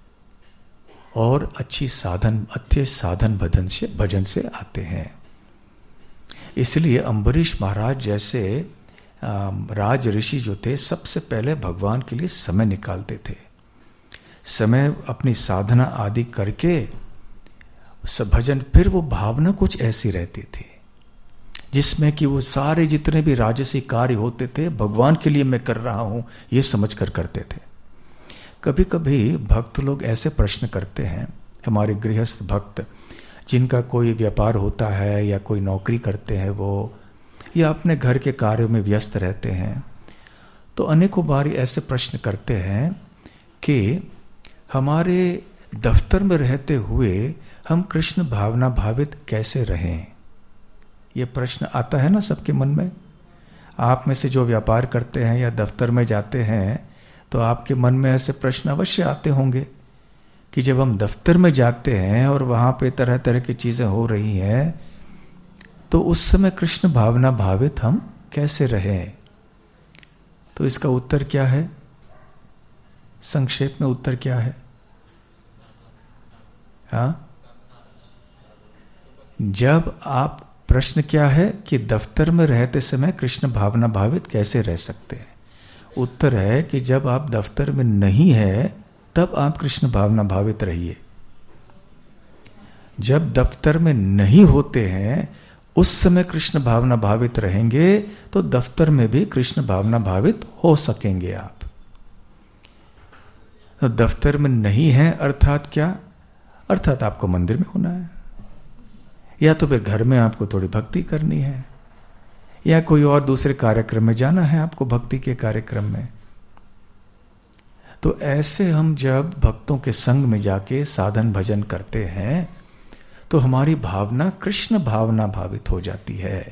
और अच्छी साधन अच्छे साधन भजन से भजन से आते हैं। इसलिए अम्बरीश महाराज जैसे राज ऋषि जो थे सबसे पहले भगवान के लिए समय निकालते थे। समय अपनी साधना आदि करके सब भजन, फिर वो भावना कुछ ऐसी रहती थी जिसमें कि वो सारे जितने भी राजसी कार्य होते थे भगवान के लिए मैं कर रहा हूं ये समझ कर करते थे। कभी कभी भक्त लोग ऐसे प्रश्न करते हैं, हमारे गृहस्थ भक्त जिनका कोई व्यापार होता है या कोई नौकरी करते हैं वो, या अपने घर के कार्यों में व्यस्त रहते हैं, तो अनेकों बार ऐसे प्रश्न करते हैं कि हमारे दफ्तर में रहते हुए हम कृष्ण भावना भावित कैसे रहें। ये प्रश्न आता है ना सबके मन में। आप में से जो व्यापार करते हैं या दफ्तर में जाते हैं तो आपके मन में ऐसे प्रश्न अवश्य आते होंगे कि जब हम दफ्तर में जाते हैं और वहां पे तरह तरह की चीजें हो रही हैं तो उस समय कृष्ण भावना भावित हम कैसे रहें। तो इसका उत्तर क्या है? संक्षेप में उत्तर क्या है? हाँ, जब आप प्रश्न क्या है कि दफ्तर में रहते समय कृष्ण भावना भावित कैसे रह सकते हैं? उत्तर है कि जब आप दफ्तर में नहीं है तब आप कृष्ण भावना भावित रहिए। जब दफ्तर में नहीं होते हैं उस समय कृष्ण भावना भावित रहेंगे तो दफ्तर में भी कृष्ण भावना भावित हो सकेंगे आप। तो दफ्तर में नहीं है अर्थात क्या? अर्थात आपको मंदिर में होना है, या तो फिर घर में आपको थोड़ी भक्ति करनी है, या कोई और दूसरे कार्यक्रम में जाना है आपको भक्ति के कार्यक्रम में। तो ऐसे हम जब भक्तों के संग में जाके साधन भजन करते हैं तो हमारी भावना कृष्ण भावना भावित हो जाती है।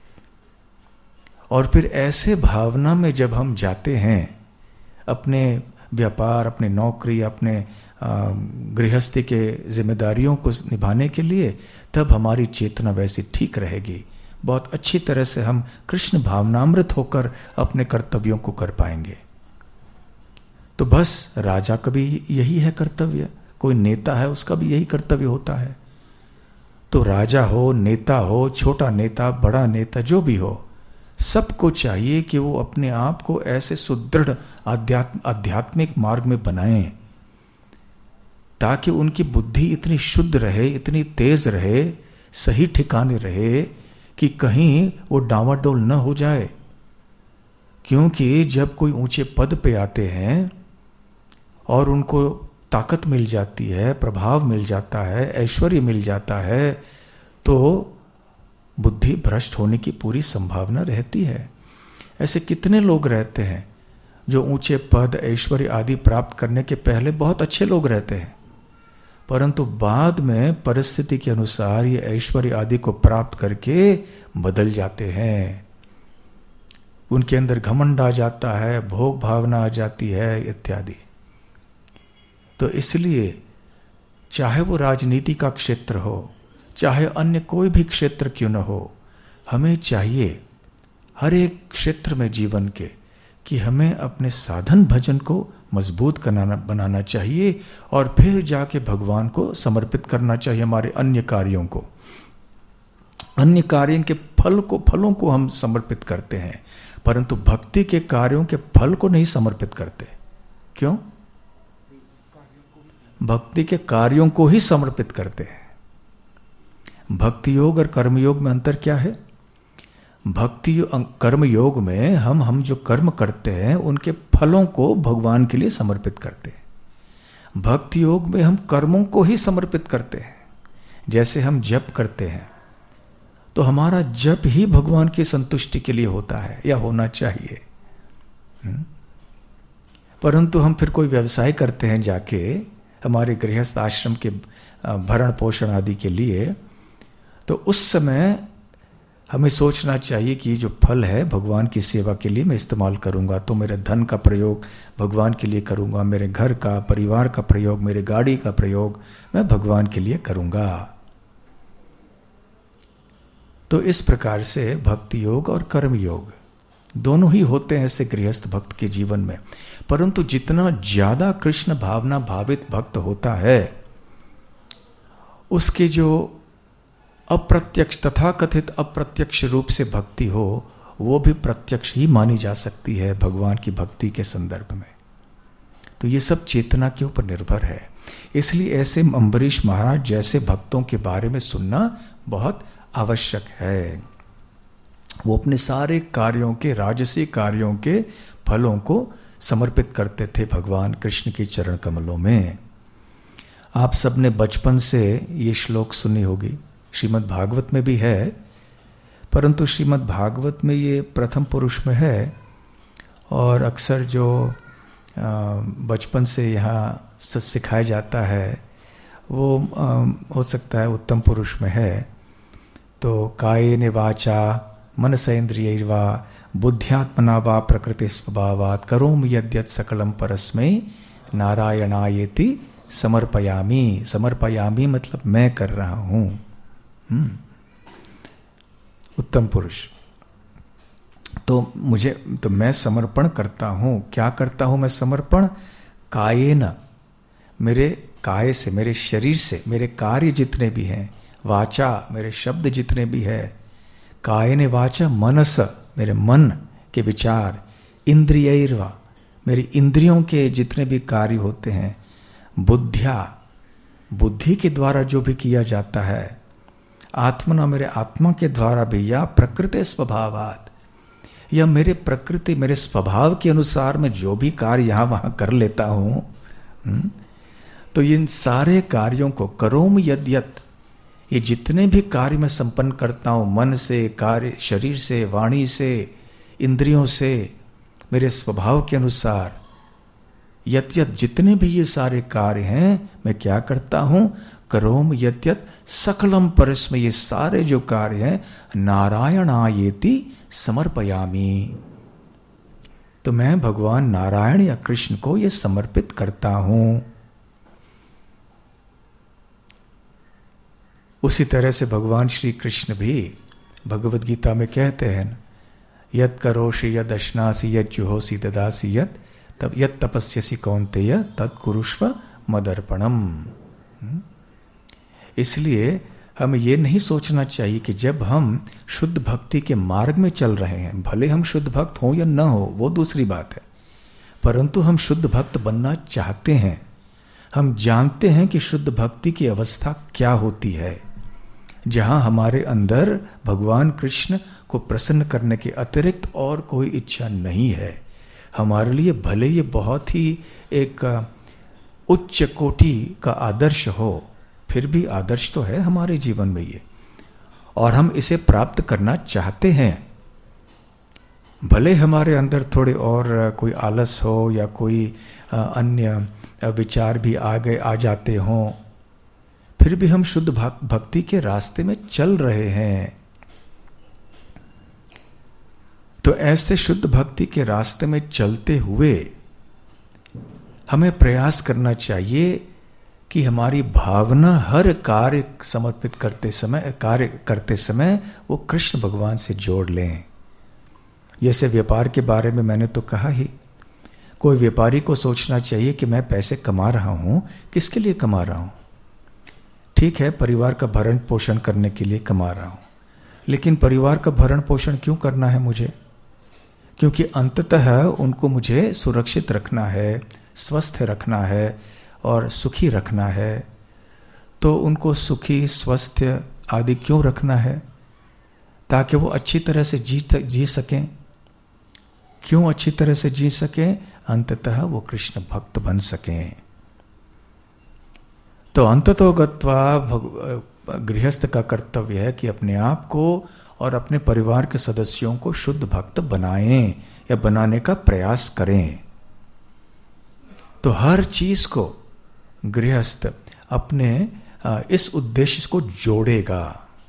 और फिर ऐसे भावना में जब हम जाते हैं अपने व्यापार, अपने नौकरी, अपने गृहस्थी के जिम्मेदारियों को निभाने के लिए, तब हमारी चेतना वैसी ठीक रहेगी। बहुत अच्छी तरह से हम कृष्ण भावनामृत होकर अपने कर्तव्यों को कर पाएंगे। तो बस राजा का भी यही है कर्तव्य, कोई नेता है उसका भी यही कर्तव्य होता है। तो राजा हो, नेता हो, छोटा नेता, बड़ा नेता, जो भी हो, सबको चाहिए कि वो अपने आप को ऐसे सुदृढ़ आध्यात्म आध्यात्मिक मार्ग में बनाएं ताकि उनकी बुद्धि इतनी शुद्ध रहे, इतनी तेज रहे, सही ठिकाने रहे कि कहीं वो डावाडोल न हो जाए। क्योंकि जब कोई ऊंचे पद पे आते हैं और उनको ताकत मिल जाती है, प्रभाव मिल जाता है, ऐश्वर्य मिल जाता है, तो बुद्धि भ्रष्ट होने की पूरी संभावना रहती है। ऐसे कितने लोग रहते हैं जो ऊंचे पद, ऐश्वर्य आदि प्राप्त करने के पहले बहुत अच्छे लोग रहते हैं, परंतु बाद में परिस्थिति के अनुसार ये ऐश्वर्य आदि को प्राप्त करके बदल जाते हैं। उनके अंदर घमंड आ जाता है, भोग भावना आ जाती है इत्यादि। तो इसलिए चाहे वो राजनीति का क्षेत्र हो, चाहे अन्य कोई भी क्षेत्र क्यों न हो, हमें चाहिए हर एक क्षेत्र में जीवन के कि हमें अपने साधन भजन को मजबूत करना बनाना चाहिए और फिर जाके भगवान को समर्पित करना चाहिए हमारे अन्य कार्यों को। अन्य कार्यों के फल को फलों को हम समर्पित करते हैं, परंतु भक्ति के कार्यों के फल को नहीं समर्पित करते। क्यों? भक्ति के कार्यों को ही समर्पित करते हैं। भक्ति योग और कर्म योग में अंतर क्या है? भक्ति कर्म योग में हम हम जो कर्म करते हैं उनके फलों को भगवान के लिए समर्पित करते हैं। भक्ति योग में हम कर्मों को ही समर्पित करते हैं। जैसे हम जप करते हैं तो हमारा जप ही भगवान की संतुष्टि के लिए होता है या होना चाहिए। परंतु हम फिर कोई व्यवसाय करते हैं जाके हमारे गृहस्थ आश्रम के भरण पोषण आदि के लिए, तो उस समय हमें सोचना चाहिए कि जो फल है भगवान की सेवा के लिए मैं इस्तेमाल करूंगा, तो मेरे धन का प्रयोग भगवान के लिए करूंगा, मेरे घर का, परिवार का प्रयोग, मेरे गाड़ी का प्रयोग मैं भगवान के लिए करूंगा। तो इस प्रकार से भक्ति योग और कर्म योग दोनों ही होते हैं ऐसे गृहस्थ भक्त के जीवन में। परंतु जितना ज्यादा कृष्ण भावना भावित भक्त होता है, उसके जो अप्रत्यक्ष तथा कथित अप्रत्यक्ष रूप से भक्ति हो, वो भी प्रत्यक्ष ही मानी जा सकती है भगवान की भक्ति के संदर्भ में। तो ये सब चेतना के ऊपर निर्भर है। इसलिए ऐसे अम्बरीश महाराज जैसे भक्तों के बारे में सुनना बहुत आवश्यक है। वो अपने सारे कार्यों के, राजसी कार्यों के फलों को समर्पित करते थे भगवान कृष्ण के चरण कमलों में। आप सबने बचपन से ये श्लोक सुनी होगी, श्रीमद् भागवत में भी है, परंतु श्रीमद् भागवत में ये प्रथम पुरुष में है और अक्सर जो बचपन से यहाँ सिखाया जाता है वो हो सकता है उत्तम पुरुष में है। तो कायेन वाचा मनसेन्द्रियैर्वा बुद्ध्यात्मना वा प्रकृति स्वभावात् करोमि यद्यत् सकलम परस्मै नारायणायेति समर्पयामि। समर्पयामि मतलब मैं कर रहा हूं। हम्म उत्तम पुरुष। तो मुझे तो मैं समर्पण करता हूं। क्या करता हूं मैं समर्पण? कायेन, मेरे काय से, मेरे शरीर से, मेरे कार्य जितने भी हैं, वाचा मेरे शब्द जितने भी है, कायेन वाचा मनस मेरे मन के विचार, इंद्रियैर्वा मेरी इंद्रियों के जितने भी कार्य होते हैं, बुद्धिया बुद्धि के द्वारा जो भी किया जाता है, आत्मना मेरे आत्मा के द्वारा भी, या प्रकृति स्वभावात् या मेरे प्रकृति मेरे स्वभाव के अनुसार मैं जो भी कार्य यहाँ वहाँ कर लेता हूँ। तो इन सारे कार्यों को करोम यद्यत्, ये जितने भी कार्य मैं संपन्न करता हूँ मन से, कार्य शरीर से, वाणी से, इंद्रियों से, मेरे स्वभाव के अनुसार, यत् यत् जितने भी ये सारे कार्य हैं मैं क्या करता हूँ? करोम यत् यत् सकलम परस्मै, ये सारे जो कार्य हैं नारायणायेति समर्पयामि। तो मैं भगवान नारायण या कृष्ण को ये समर्पित करता हूं। उसी तरह से भगवान श्री कृष्ण भी भगवद गीता में कहते हैं, यत् करोषि यद् अश्नासि यत् जुहोसि ददासि यत् तब यत् तपस्यसि कौन्तेय तत् कुरुष्व मदर्पणम। इसलिए हमें यह नहीं सोचना चाहिए कि जब हम शुद्ध भक्ति के मार्ग में चल रहे हैं, भले हम शुद्ध भक्त हों या न हो वो दूसरी बात है, परंतु हम शुद्ध भक्त बनना चाहते हैं। हम जानते हैं कि शुद्ध भक्ति की अवस्था क्या होती है। जहां हमारे अंदर भगवान कृष्ण को प्रसन्न करने के अतिरिक्त और कोई इच्छा नहीं है। हमारे लिए भले ये बहुत ही एक उच्च कोटि का आदर्श हो, फिर भी आदर्श तो है हमारे जीवन में ये, और हम इसे प्राप्त करना चाहते हैं। भले हमारे अंदर थोड़े और कोई आलस हो या कोई अन्य विचार भी आ गए आ जाते हों, फिर भी हम शुद्ध भक्ति के रास्ते में चल रहे हैं। तो ऐसे शुद्ध भक्ति के रास्ते में चलते हुए हमें प्रयास करना चाहिए कि हमारी भावना हर कार्य समर्पित करते समय कार्य करते समय वो कृष्ण भगवान से जोड़ लें। जैसे व्यापार के बारे में मैंने तो कहा ही, कोई व्यापारी को सोचना चाहिए कि मैं पैसे कमा रहा हूं, किसके लिए कमा रहा हूं? ठीक है, परिवार का भरण पोषण करने के लिए कमा रहा हूं, लेकिन परिवार का भरण पोषण क्यों करना है मुझे? क्योंकि अंततः उनको मुझे सुरक्षित रखना है, स्वस्थ रखना है और सुखी रखना है। तो उनको सुखी, स्वस्थ आदि क्यों रखना है? ताकि वो अच्छी तरह से जी जी सकें। क्यों अच्छी तरह से जी सकें? अंततः वो कृष्ण भक्त बन सकें। तो अंततो गत्वा गृहस्थ का कर्तव्य है कि अपने आप को और अपने परिवार के सदस्यों को शुद्ध भक्त बनाएं या बनाने का प्रयास करें। तो हर चीज को गृहस्थ अपने इस उद्देश्य को जोड़ेगा।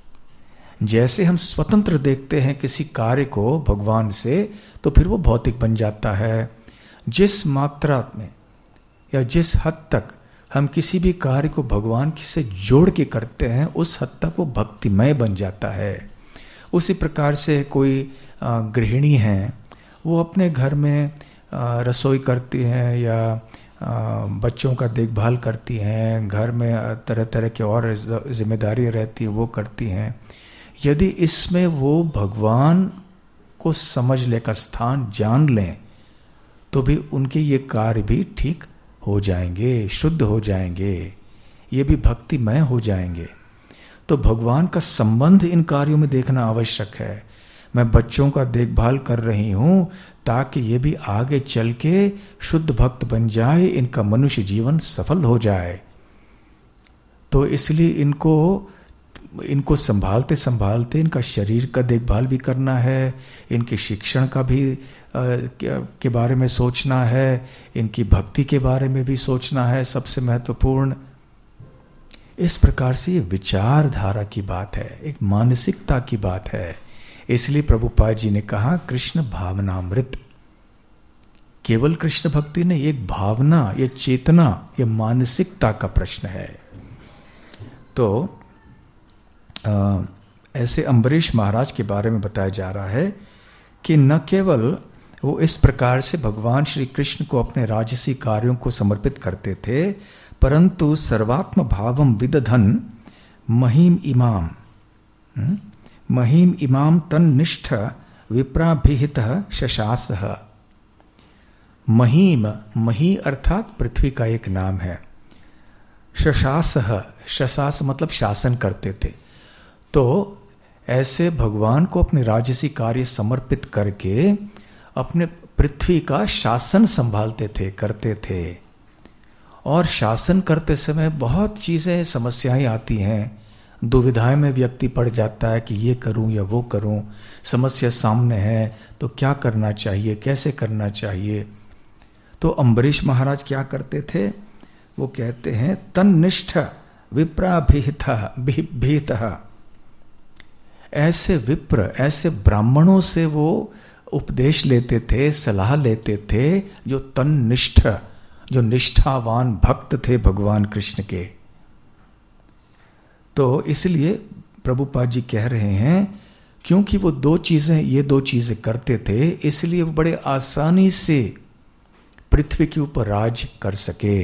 जैसे हम स्वतंत्र देखते हैं किसी कार्य को भगवान से, तो फिर वो भौतिक बन जाता है। जिस मात्रा में या जिस हद तक हम किसी भी कार्य को भगवान से जोड़ के करते हैं, उस हद तक वो भक्तिमय बन जाता है। उसी प्रकार से कोई गृहिणी हैं, वो अपने घर में रसोई करती हैं या बच्चों का देखभाल करती हैं, घर में तरह तरह की और जिम्मेदारी रहती है वो करती हैं। यदि इसमें वो भगवान को समझने का स्थान जान लें, तो भी उनके ये कार्य भी ठीक हो जाएंगे, शुद्ध हो जाएंगे, ये भी भक्तिमय हो जाएंगे। तो भगवान का संबंध इन कार्यों में देखना आवश्यक है। मैं बच्चों का देखभाल कर रही हूं ताकि ये भी आगे चल के शुद्ध भक्त बन जाए, इनका मनुष्य जीवन सफल हो जाए। तो इसलिए इनको इनको संभालते संभालते इनका शरीर का देखभाल भी करना है, इनके शिक्षण का भी आ, के बारे में सोचना है, इनकी भक्ति के बारे में भी सोचना है, सबसे महत्वपूर्ण। इस प्रकार से ये विचारधारा की बात है, एक मानसिकता की बात है। इसलिए प्रभुपाद जी ने कहा कृष्ण भावनामृत। केवल कृष्ण भक्ति नहीं, एक भावना, ये चेतना, ये मानसिकता का प्रश्न है। तो आ, ऐसे अम्बरीश महाराज के बारे में बताया जा रहा है कि न केवल वो इस प्रकार से भगवान श्री कृष्ण को अपने राजसी कार्यों को समर्पित करते थे, परंतु सर्वात्म भावम विदधन महीम इमाम महीम इमाम तन्निष्ठ विप्राभिहित शशास। महीम, मही अर्थात पृथ्वी का एक नाम है। शशास, शशास मतलब शासन करते थे। तो ऐसे भगवान को अपने राजसी कार्य समर्पित करके अपने पृथ्वी का शासन संभालते थे, करते थे। और शासन करते समय बहुत चीजें, समस्याएं आती हैं, दुविधाएं में व्यक्ति पड़ जाता है कि ये करूं या वो करूं। समस्या सामने है तो क्या करना चाहिए, कैसे करना चाहिए। तो अम्बरीश महाराज क्या करते थे? वो कहते हैं तन्निष्ठ विप्राभिहितः। ऐसे विप्र, ऐसे ब्राह्मणों से वो उपदेश लेते थे, सलाह लेते थे, जो तन्निष्ठ, जो निष्ठावान भक्त थे भगवान कृष्ण के। तो इसलिए प्रभुपाद जी कह रहे हैं क्योंकि वो दो चीजें, ये दो चीजें करते थे, इसलिए वो बड़े आसानी से पृथ्वी के ऊपर राज कर सके।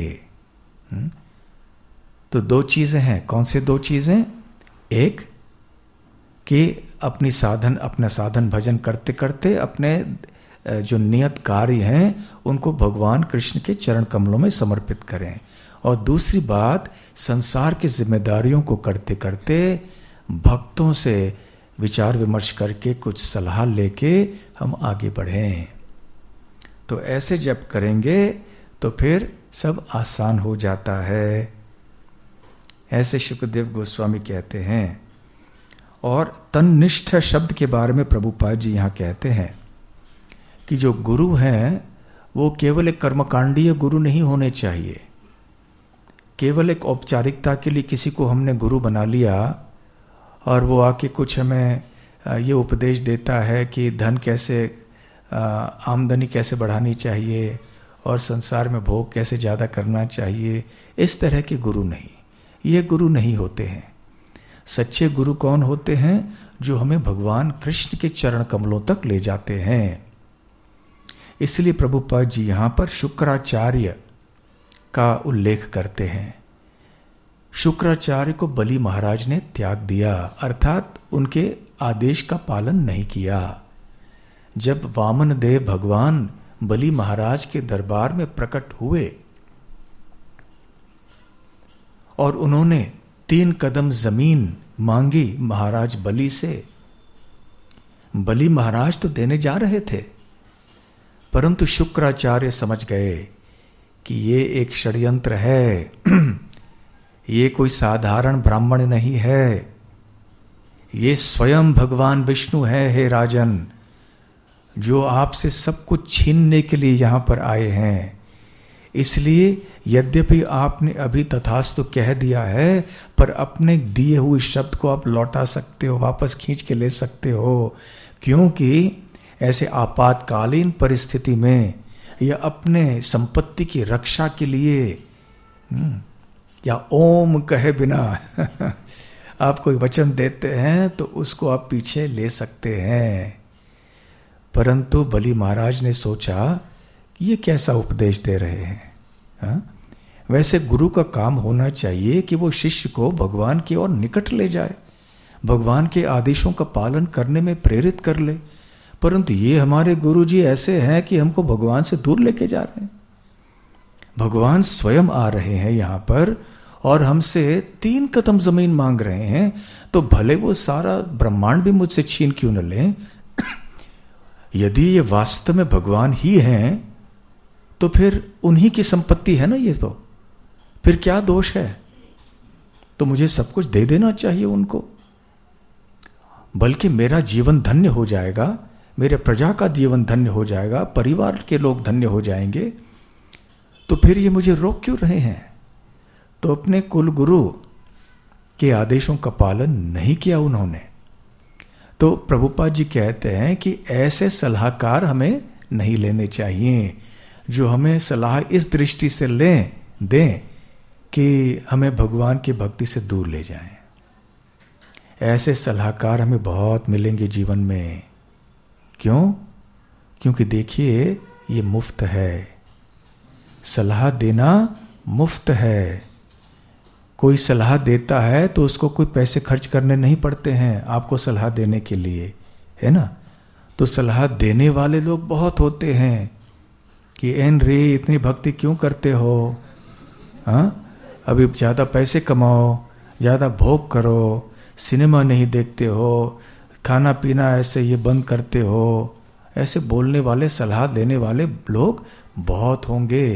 तो दो चीजें हैं। कौन से दो चीजें? एक कि अपनी साधन अपना साधन भजन करते करते अपने जो नियत कार्य हैं उनको भगवान कृष्ण के चरण कमलों में समर्पित करें। और दूसरी बात, संसार की जिम्मेदारियों को करते करते भक्तों से विचार विमर्श करके कुछ सलाह लेके हम आगे बढ़ें। तो ऐसे जब करेंगे तो फिर सब आसान हो जाता है। ऐसे शुकदेव गोस्वामी कहते हैं। और तन्निष्ठ शब्द के बारे में प्रभुपाद जी यहाँ कहते हैं कि जो गुरु हैं वो केवल एक कर्मकांडीय गुरु नहीं होने चाहिए। केवल एक औपचारिकता के लिए किसी को हमने गुरु बना लिया और वो आके कुछ हमें ये उपदेश देता है कि धन कैसे, आमदनी कैसे बढ़ानी चाहिए और संसार में भोग कैसे ज़्यादा करना चाहिए, इस तरह के गुरु नहीं। ये गुरु नहीं होते हैं। सच्चे गुरु कौन होते हैं? जो हमें भगवान कृष्ण के चरण कमलों तक ले जाते हैं। इसलिए प्रभुपाद जी यहाँ पर शुक्राचार्य का उल्लेख करते हैं। शुक्राचार्य को बलि महाराज ने त्याग दिया, अर्थात उनके आदेश का पालन नहीं किया। जब वामन देव भगवान बलि महाराज के दरबार में प्रकट हुए और उन्होंने तीन कदम जमीन मांगी महाराज बलि से, बलि महाराज तो देने जा रहे थे, परंतु शुक्राचार्य समझ गए कि ये एक षड्यंत्र है, ये कोई साधारण ब्राह्मण नहीं है, ये स्वयं भगवान विष्णु है, हे राजन, जो आपसे सब कुछ छीनने के लिए यहां पर आए हैं। इसलिए यद्यपि आपने अभी तथास्तु कह दिया है, पर अपने दिए हुए शब्द को आप लौटा सकते हो, वापस खींच के ले सकते हो, क्योंकि ऐसे आपातकालीन परिस्थिति में या अपने संपत्ति की रक्षा के लिए या ओम कहे बिना आप कोई वचन देते हैं तो उसको आप पीछे ले सकते हैं। परंतु बलि महाराज ने सोचा कि ये कैसा उपदेश दे रहे हैं। हा? वैसे गुरु का काम होना चाहिए कि वो शिष्य को भगवान की ओर निकट ले जाए, भगवान के आदेशों का पालन करने में प्रेरित कर ले। परंतु ये हमारे गुरु जी ऐसे हैं कि हमको भगवान से दूर लेके जा रहे हैं। भगवान स्वयं आ रहे हैं यहाँ पर और हमसे तीन कदम जमीन मांग रहे हैं, तो भले वो सारा ब्रह्मांड भी मुझसे छीन क्यों न लें। यदि ये वास्तव में भगवान ही हैं तो फिर उन्हीं की संपत्ति है ना ये, तो फिर क्या दोष है? तो मुझे सब कुछ दे देना चाहिए उनको, बल्कि मेरा जीवन धन्य हो जाएगा, मेरे प्रजा का जीवन धन्य हो जाएगा, परिवार के लोग धन्य हो जाएंगे। तो फिर ये मुझे रोक क्यों रहे हैं? तो अपने कुल गुरु के आदेशों का पालन नहीं किया उन्होंने। तो प्रभुपाद जी कहते हैं कि ऐसे सलाहकार हमें नहीं लेने चाहिए, जो हमें सलाह इस दृष्टि से लें दें कि हमें भगवान की भक्ति से दूर ले जाएं। ऐसे सलाहकार हमें बहुत मिलेंगे जीवन में। क्यों? क्योंकि देखिए ये मुफ्त है, सलाह देना मुफ्त है। कोई सलाह देता है तो उसको कोई पैसे खर्च करने नहीं पड़ते हैं आपको सलाह देने के लिए, है ना। तो सलाह देने वाले लोग बहुत होते हैं कि एन रे इतनी भक्ति क्यों करते हो, हाँ अभी ज़्यादा पैसे कमाओ, ज़्यादा भोग करो, सिनेमा नहीं देखते हो, खाना पीना ऐसे ये बंद करते हो। ऐसे बोलने वाले सलाह देने वाले लोग बहुत होंगे।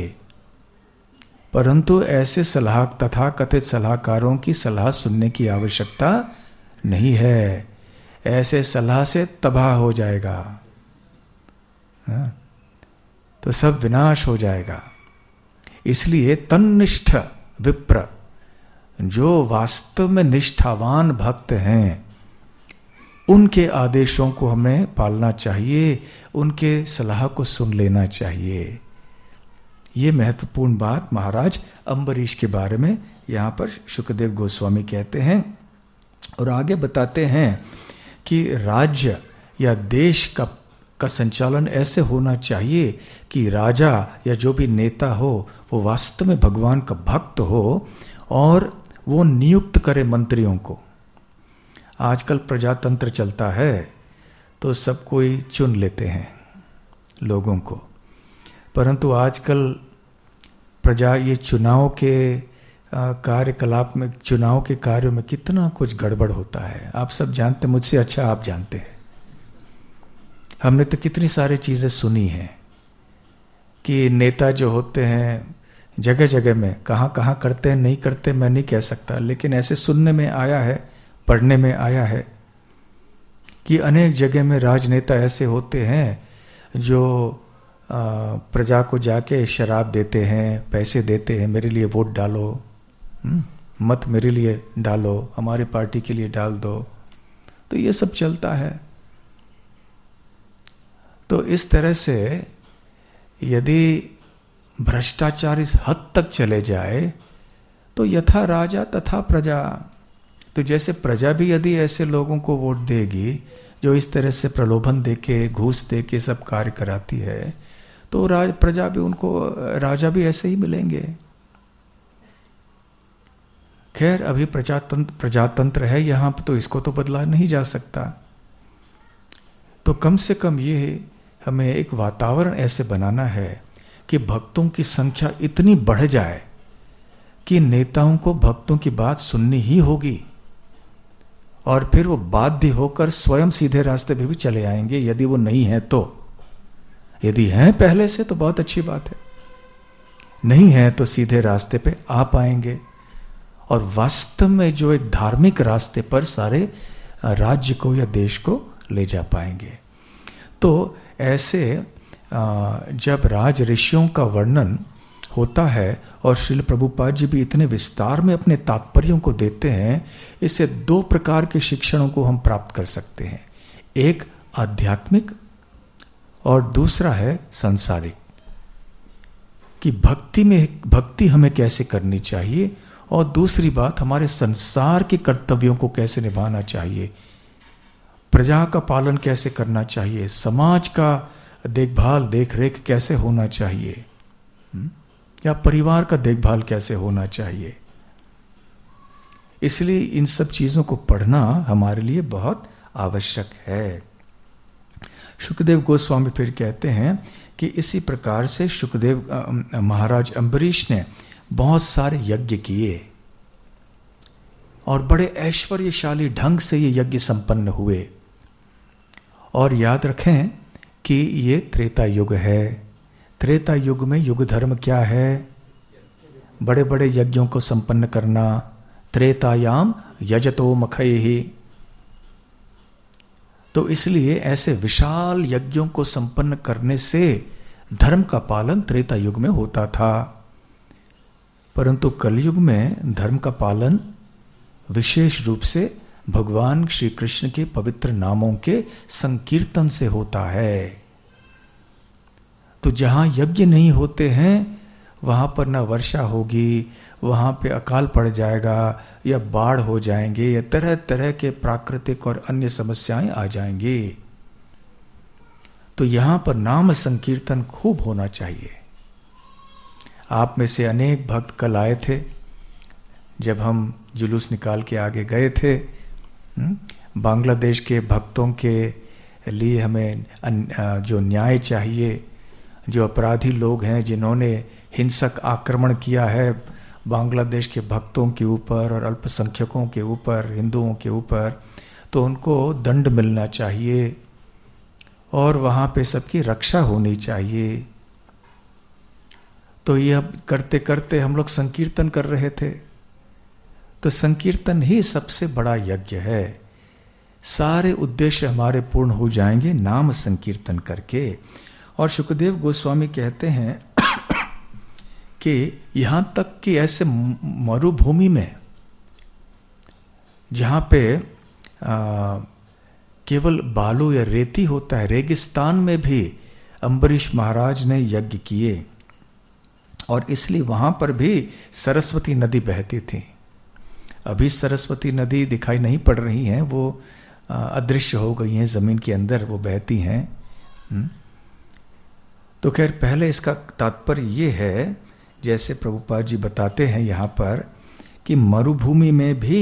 परंतु ऐसे सलाह तथा कथित सलाहकारों की सलाह सुनने की आवश्यकता नहीं है। ऐसे सलाह से तबाह हो जाएगा, हाँ? तो सब विनाश हो जाएगा। इसलिए तन्निष्ठ विप्र, जो वास्तव में निष्ठावान भक्त हैं, उनके आदेशों को हमें पालना चाहिए, उनके सलाह को सुन लेना चाहिए। ये महत्वपूर्ण बात महाराज अम्बरीश के बारे में यहाँ पर शुकदेव गोस्वामी कहते हैं। और आगे बताते हैं कि राज्य या देश का का संचालन ऐसे होना चाहिए कि राजा या जो भी नेता हो वो वास्तव में भगवान का भक्त हो और वो नियुक्त करे मंत्रियों को। आजकल प्रजातंत्र चलता है तो सब कोई चुन लेते हैं लोगों को, परंतु आजकल प्रजा ये चुनाव के कार्यकलाप में, चुनाव के कार्यों में कितना कुछ गड़बड़ होता है। आप सब जानते, मुझसे अच्छा आप जानते हैं। हमने तो कितनी सारी चीज़ें सुनी हैं कि नेता जो होते हैं जगह जगह में, कहाँ कहाँ करते हैं नहीं करते मैं नहीं कह सकता, लेकिन ऐसे सुनने में आया है, पढ़ने में आया है कि अनेक जगह में राजनेता ऐसे होते हैं जो प्रजा को जाके शराब देते हैं, पैसे देते हैं, मेरे लिए वोट डालो, मत मेरे लिए डालो, हमारे पार्टी के लिए डाल दो। तो ये सब चलता है। तो इस तरह से यदि भ्रष्टाचार इस हद तक चले जाए तो यथा राजा तथा प्रजा, तो जैसे प्रजा भी यदि ऐसे लोगों को वोट देगी जो इस तरह से प्रलोभन देके, घूस देके सब कार्य कराती है, तो राज प्रजा भी उनको, राजा भी ऐसे ही मिलेंगे। खैर अभी प्रजातंत्र प्रजातंत्र है यहाँ पर, तो इसको तो बदला नहीं जा सकता। तो कम से कम ये हमें एक वातावरण ऐसे बनाना है कि भक्तों की संख्या इतनी बढ़ जाए कि नेताओं को भक्तों की बात सुननी ही होगी, और फिर वो बाध्य होकर स्वयं सीधे रास्ते पे भी चले आएंगे यदि वो नहीं है तो। यदि हैं पहले से तो बहुत अच्छी बात है, नहीं है तो सीधे रास्ते पे आ पाएंगे और वास्तव में जो एक धार्मिक रास्ते पर सारे राज्य को या देश को ले जा पाएंगे। तो ऐसे जब राज ऋषियों का वर्णन होता है और श्रील प्रभुपाद जी भी इतने विस्तार में अपने तात्पर्यों को देते हैं, इससे दो प्रकार के शिक्षणों को हम प्राप्त कर सकते हैं। एक आध्यात्मिक और दूसरा है सांसारिक, कि भक्ति में भक्ति हमें कैसे करनी चाहिए, और दूसरी बात हमारे संसार के कर्तव्यों को कैसे निभाना चाहिए, प्रजा का पालन कैसे करना चाहिए, समाज का देखभाल देखरेख कैसे होना चाहिए, या परिवार का देखभाल कैसे होना चाहिए। इसलिए इन सब चीजों को पढ़ना हमारे लिए बहुत आवश्यक है। शुकदेव गोस्वामी फिर कहते हैं कि इसी प्रकार से शुकदेव महाराज अम्बरीश ने बहुत सारे यज्ञ किए और बड़े ऐश्वर्यशाली ढंग से ये यज्ञ संपन्न हुए। और याद रखें कि ये त्रेता युग है। त्रेता युग में युग धर्म क्या है? बड़े बड़े यज्ञों को संपन्न करना। त्रेतायाम यजतो मखैहि। तो इसलिए ऐसे विशाल यज्ञों को संपन्न करने से धर्म का पालन त्रेता युग में होता था, परंतु कलयुग में धर्म का पालन विशेष रूप से भगवान श्री कृष्ण के पवित्र नामों के संकीर्तन से होता है। तो जहां यज्ञ नहीं होते हैं वहां पर ना वर्षा होगी, वहां पे अकाल पड़ जाएगा या बाढ़ हो जाएंगे या तरह तरह के प्राकृतिक और अन्य समस्याएं आ जाएंगी। तो यहां पर नाम संकीर्तन खूब होना चाहिए। आप में से अनेक भक्त कल आए थे जब हम जुलूस निकाल के आगे गए थे। बांग्लादेश के भक्तों के लिए हमें जो न्याय चाहिए, जो अपराधी लोग हैं जिन्होंने हिंसक आक्रमण किया है बांग्लादेश के भक्तों के ऊपर और अल्पसंख्यकों के ऊपर, हिंदुओं के ऊपर, तो उनको दंड मिलना चाहिए और वहाँ पे सबकी रक्षा होनी चाहिए। तो ये करते करते हम लोग संकीर्तन कर रहे थे। तो संकीर्तन ही सबसे बड़ा यज्ञ है। सारे उद्देश्य हमारे पूर्ण हो जाएंगे नाम संकीर्तन करके। और शुकदेव गोस्वामी कहते हैं कि यहां तक कि ऐसे मरुभूमि में जहां पे आ, केवल बालू या रेती होता है, रेगिस्तान में भी अम्बरीश महाराज ने यज्ञ किए और इसलिए वहां पर भी सरस्वती नदी बहती थी। अभी सरस्वती नदी दिखाई नहीं पड़ रही हैं, वो अदृश्य हो गई हैं, जमीन के अंदर वो बहती हैं। तो खैर पहले इसका तात्पर्य ये है, जैसे प्रभुपाद जी बताते हैं यहाँ पर, कि मरुभूमि में भी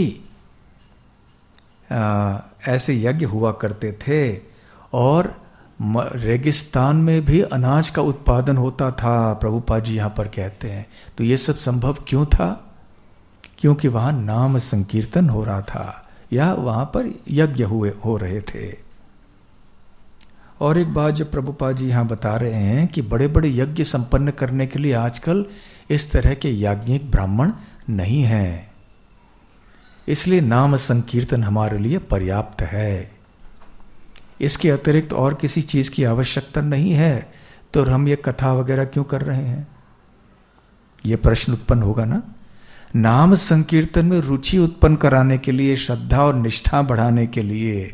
आ, ऐसे यज्ञ हुआ करते थे और रेगिस्तान में भी अनाज का उत्पादन होता था। प्रभुपाद जी यहाँ पर कहते हैं तो ये सब संभव क्यों था? क्योंकि वहां नाम संकीर्तन हो रहा था या वहां पर यज्ञ हुए हो रहे थे। और एक बात जो प्रभुपाद जी यहां बता रहे हैं कि बड़े बड़े यज्ञ संपन्न करने के लिए आजकल इस तरह के याज्ञिक ब्राह्मण नहीं हैं, इसलिए नाम संकीर्तन हमारे लिए पर्याप्त है। इसके अतिरिक्त और किसी चीज की आवश्यकता नहीं है, तो हम ये कथा वगैरह क्यों कर रहे हैं? ये प्रश्न उत्पन्न होगा ना। नाम संकीर्तन में रुचि उत्पन्न कराने के लिए, श्रद्धा और निष्ठा बढ़ाने के लिए।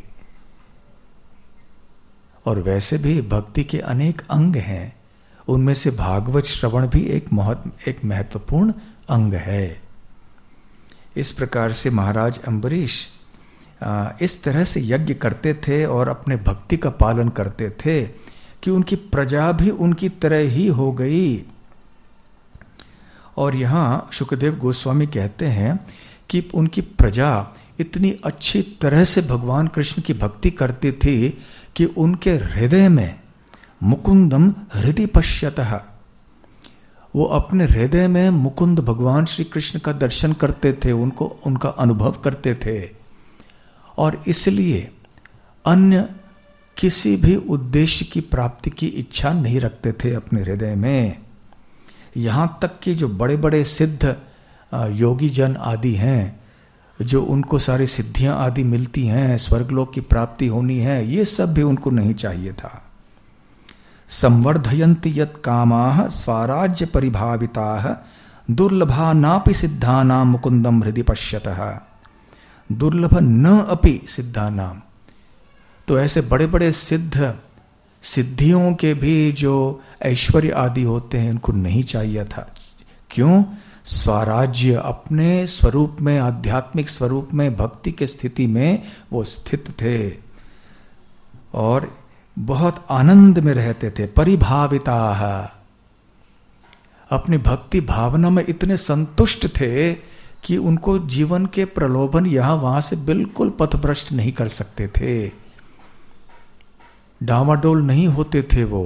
और वैसे भी भक्ति के अनेक अंग हैं, उनमें से भागवत श्रवण भी एक महत्व एक महत्वपूर्ण अंग है। इस प्रकार से महाराज अम्बरीश इस तरह से यज्ञ करते थे और अपने भक्ति का पालन करते थे कि उनकी प्रजा भी उनकी तरह ही हो गई। और यहां शुकदेव गोस्वामी कहते हैं कि उनकी प्रजा इतनी अच्छी तरह से भगवान कृष्ण की भक्ति करती थी कि उनके हृदय में मुकुंदम हृदय पश्यतः, वो अपने हृदय में मुकुंद भगवान श्री कृष्ण का दर्शन करते थे, उनको उनका अनुभव करते थे। और इसलिए अन्य किसी भी उद्देश्य की प्राप्ति की इच्छा नहीं रखते थे अपने हृदय में। यहां तक कि जो बड़े बड़े सिद्ध योगी जन आदि हैं, जो उनको सारी सिद्धियां आदि मिलती हैं, स्वर्गलोक की प्राप्ति होनी है, ये सब भी उनको नहीं चाहिए था। संवर्धयन्ति यत् कामाः स्वराज्य परिभाविताः दुर्लभा नापि सिद्धानां मुकुंदम हृदि पश्यतः। दुर्लभ न अपि सिद्धानाम, तो ऐसे बड़े बड़े सिद्ध सिद्धियों के भी जो ऐश्वर्य आदि होते हैं, उनको नहीं चाहिए था। क्यों? स्वराज्य, अपने स्वरूप में, आध्यात्मिक स्वरूप में, भक्ति के स्थिति में वो स्थित थे और बहुत आनंद में रहते थे। परिभाविता, अपनी भक्ति भावना में इतने संतुष्ट थे कि उनको जीवन के प्रलोभन यहां वहां से बिल्कुल पथभ्रष्ट नहीं कर सकते थे, डावाडोल नहीं होते थे वो।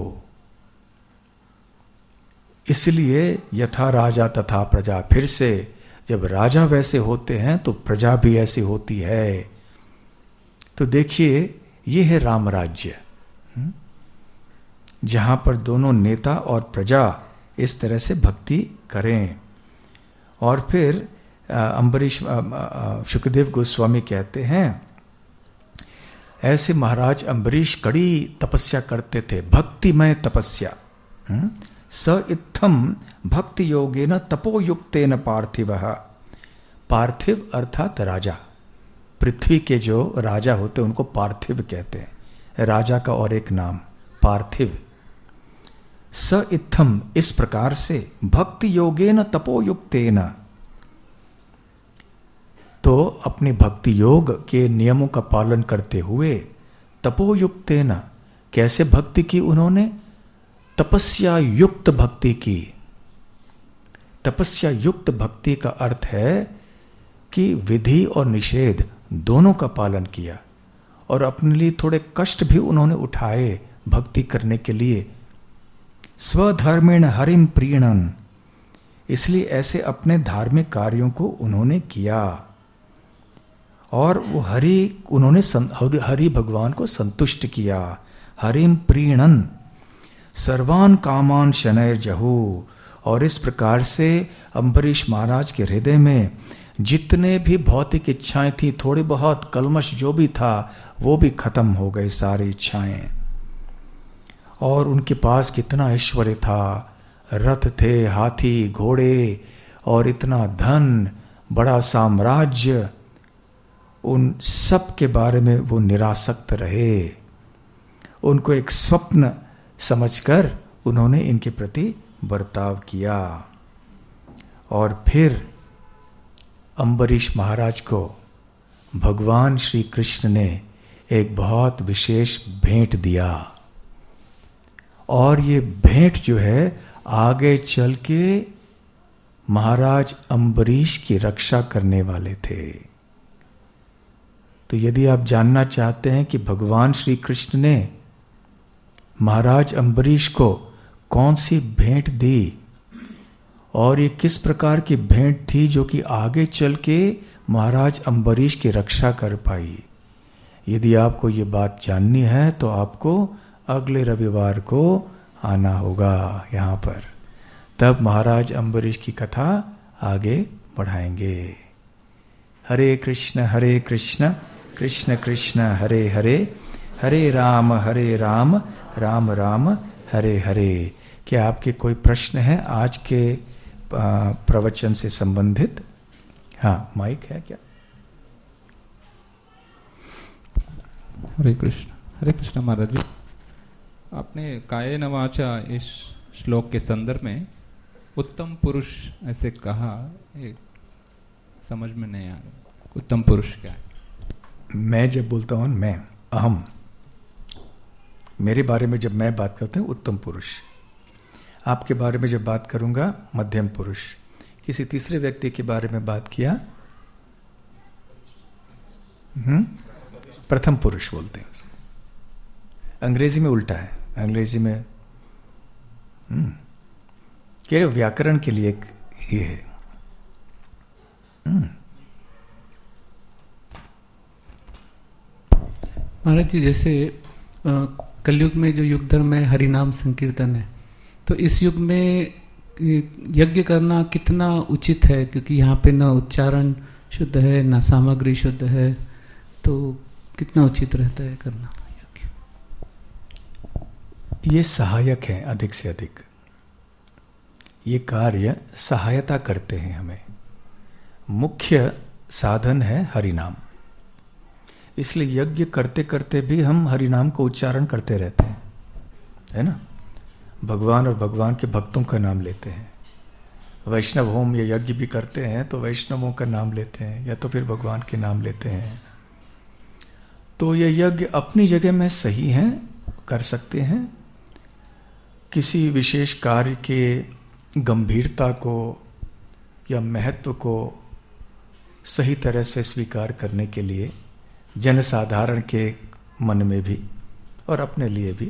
इसलिए यथा राजा तथा प्रजा, फिर से जब राजा वैसे होते हैं तो प्रजा भी ऐसी होती है। तो देखिए, ये है राम राज्य, जहां पर दोनों नेता और प्रजा इस तरह से भक्ति करें। और फिर अम्बरीश शुकदेव गोस्वामी कहते हैं, ऐसे महाराज अम्बरीश कड़ी तपस्या करते थे, भक्तिमय तपस्या। स इत्थम भक्ति योगेन तपोयुक्तेन पार्थिवः। पार्थिव अर्थात राजा, पृथ्वी के जो राजा होते हैं उनको पार्थिव कहते हैं, राजा का और एक नाम पार्थिव। स इत्थम, इस प्रकार से, भक्ति योगेन तपोयुक्तेन, तो अपने भक्ति योग के नियमों का पालन करते हुए, तपोयुक्तेन, कैसे भक्ति की उन्होंने? तपस्या युक्त भक्ति की। तपस्या युक्त भक्ति का अर्थ है कि विधि और निषेध दोनों का पालन किया और अपने लिए थोड़े कष्ट भी उन्होंने उठाए भक्ति करने के लिए। स्वधर्मेण हरिम प्रीणन, इसलिए ऐसे अपने धार्मिक कार्यों को उन्होंने किया और वो हरि उन्होंने हरि भगवान को संतुष्ट किया। हरिम प्रीणन सर्वान कामान शनैर जहू, और इस प्रकार से अम्बरीश महाराज के हृदय में जितने भी भौतिक इच्छाएं थी, थोड़ी बहुत कलमश जो भी था, वो भी खत्म हो गए सारी इच्छाएं। और उनके पास कितना ऐश्वर्य था, रथ थे, हाथी, घोड़े और इतना धन, बड़ा साम्राज्य, उन सब के बारे में वो निरासक्त रहे। उनको एक स्वप्न समझकर उन्होंने इनके प्रति बर्ताव किया। और फिर अम्बरीश महाराज को भगवान श्री कृष्ण ने एक बहुत विशेष भेंट दिया, और ये भेंट जो है आगे चल के महाराज अम्बरीश की रक्षा करने वाले थे। तो यदि आप जानना चाहते हैं कि भगवान श्री कृष्ण ने महाराज अम्बरीश को कौन सी भेंट दी और ये किस प्रकार की भेंट थी जो कि आगे चल के महाराज अम्बरीश की रक्षा कर पाई। यदि आपको ये बात जाननी है तो आपको अगले रविवार को आना होगा यहाँ पर, तब महाराज अम्बरीश की कथा आगे बढ़ाएंगे। हरे कृष्ण हरे कृष्ण कृष्ण कृष्ण हरे हरे, हरे राम हरे राम राम राम हरे हरे। क्या आपके कोई प्रश्न है आज के प्रवचन से संबंधित? हाँ, माइक है क्या? हरे कृष्ण हरे कृष्ण महाराज जी, आपने कायेन वाचा इस श्लोक के संदर्भ में उत्तम पुरुष ऐसे कहा, एक समझ में नहीं आ रहा। उत्तम पुरुष क्या है? मैं जब बोलता हूँ मैं, अहम, मेरे बारे में जब मैं बात करता हूँ उत्तम पुरुष, आपके बारे में जब बात करूंगा मध्यम पुरुष, किसी तीसरे व्यक्ति के बारे में बात किया हम्म प्रथम पुरुष बोलते हैं उसको। अंग्रेजी में उल्टा है, अंग्रेजी में हम्म क्या व्याकरण के लिए ये है। हम्म महाराज जी, जैसे कलयुग में जो युग धर्म है हरिनाम संकीर्तन है, तो इस युग में यज्ञ करना कितना उचित है? क्योंकि यहाँ पे ना उच्चारण शुद्ध है ना सामग्री शुद्ध है, तो कितना उचित रहता है करना? ये सहायक है, अधिक से अधिक ये कार्य सहायता करते हैं हमें। मुख्य साधन है हरिनाम, इसलिए यज्ञ करते करते भी हम हरिनाम को उच्चारण करते रहते हैं, है ना। भगवान और भगवान के भक्तों का नाम लेते हैं। वैष्णव होम या यज्ञ भी करते हैं तो वैष्णवों का नाम लेते हैं या तो फिर भगवान के नाम लेते हैं। तो ये यज्ञ अपनी जगह में सही हैं, कर सकते हैं। किसी विशेष कार्य के गंभीरता को या महत्व को सही तरह से स्वीकार करने के लिए जनसाधारण के मन में भी और अपने लिए भी,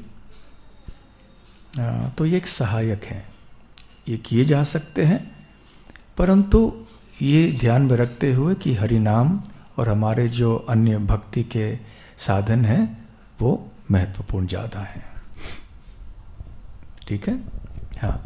तो ये एक सहायक है, ये किए जा सकते हैं। परंतु ये ध्यान में रखते हुए कि हरिनाम और हमारे जो अन्य भक्ति के साधन हैं वो महत्वपूर्ण ज़्यादा है। ठीक है, हाँ।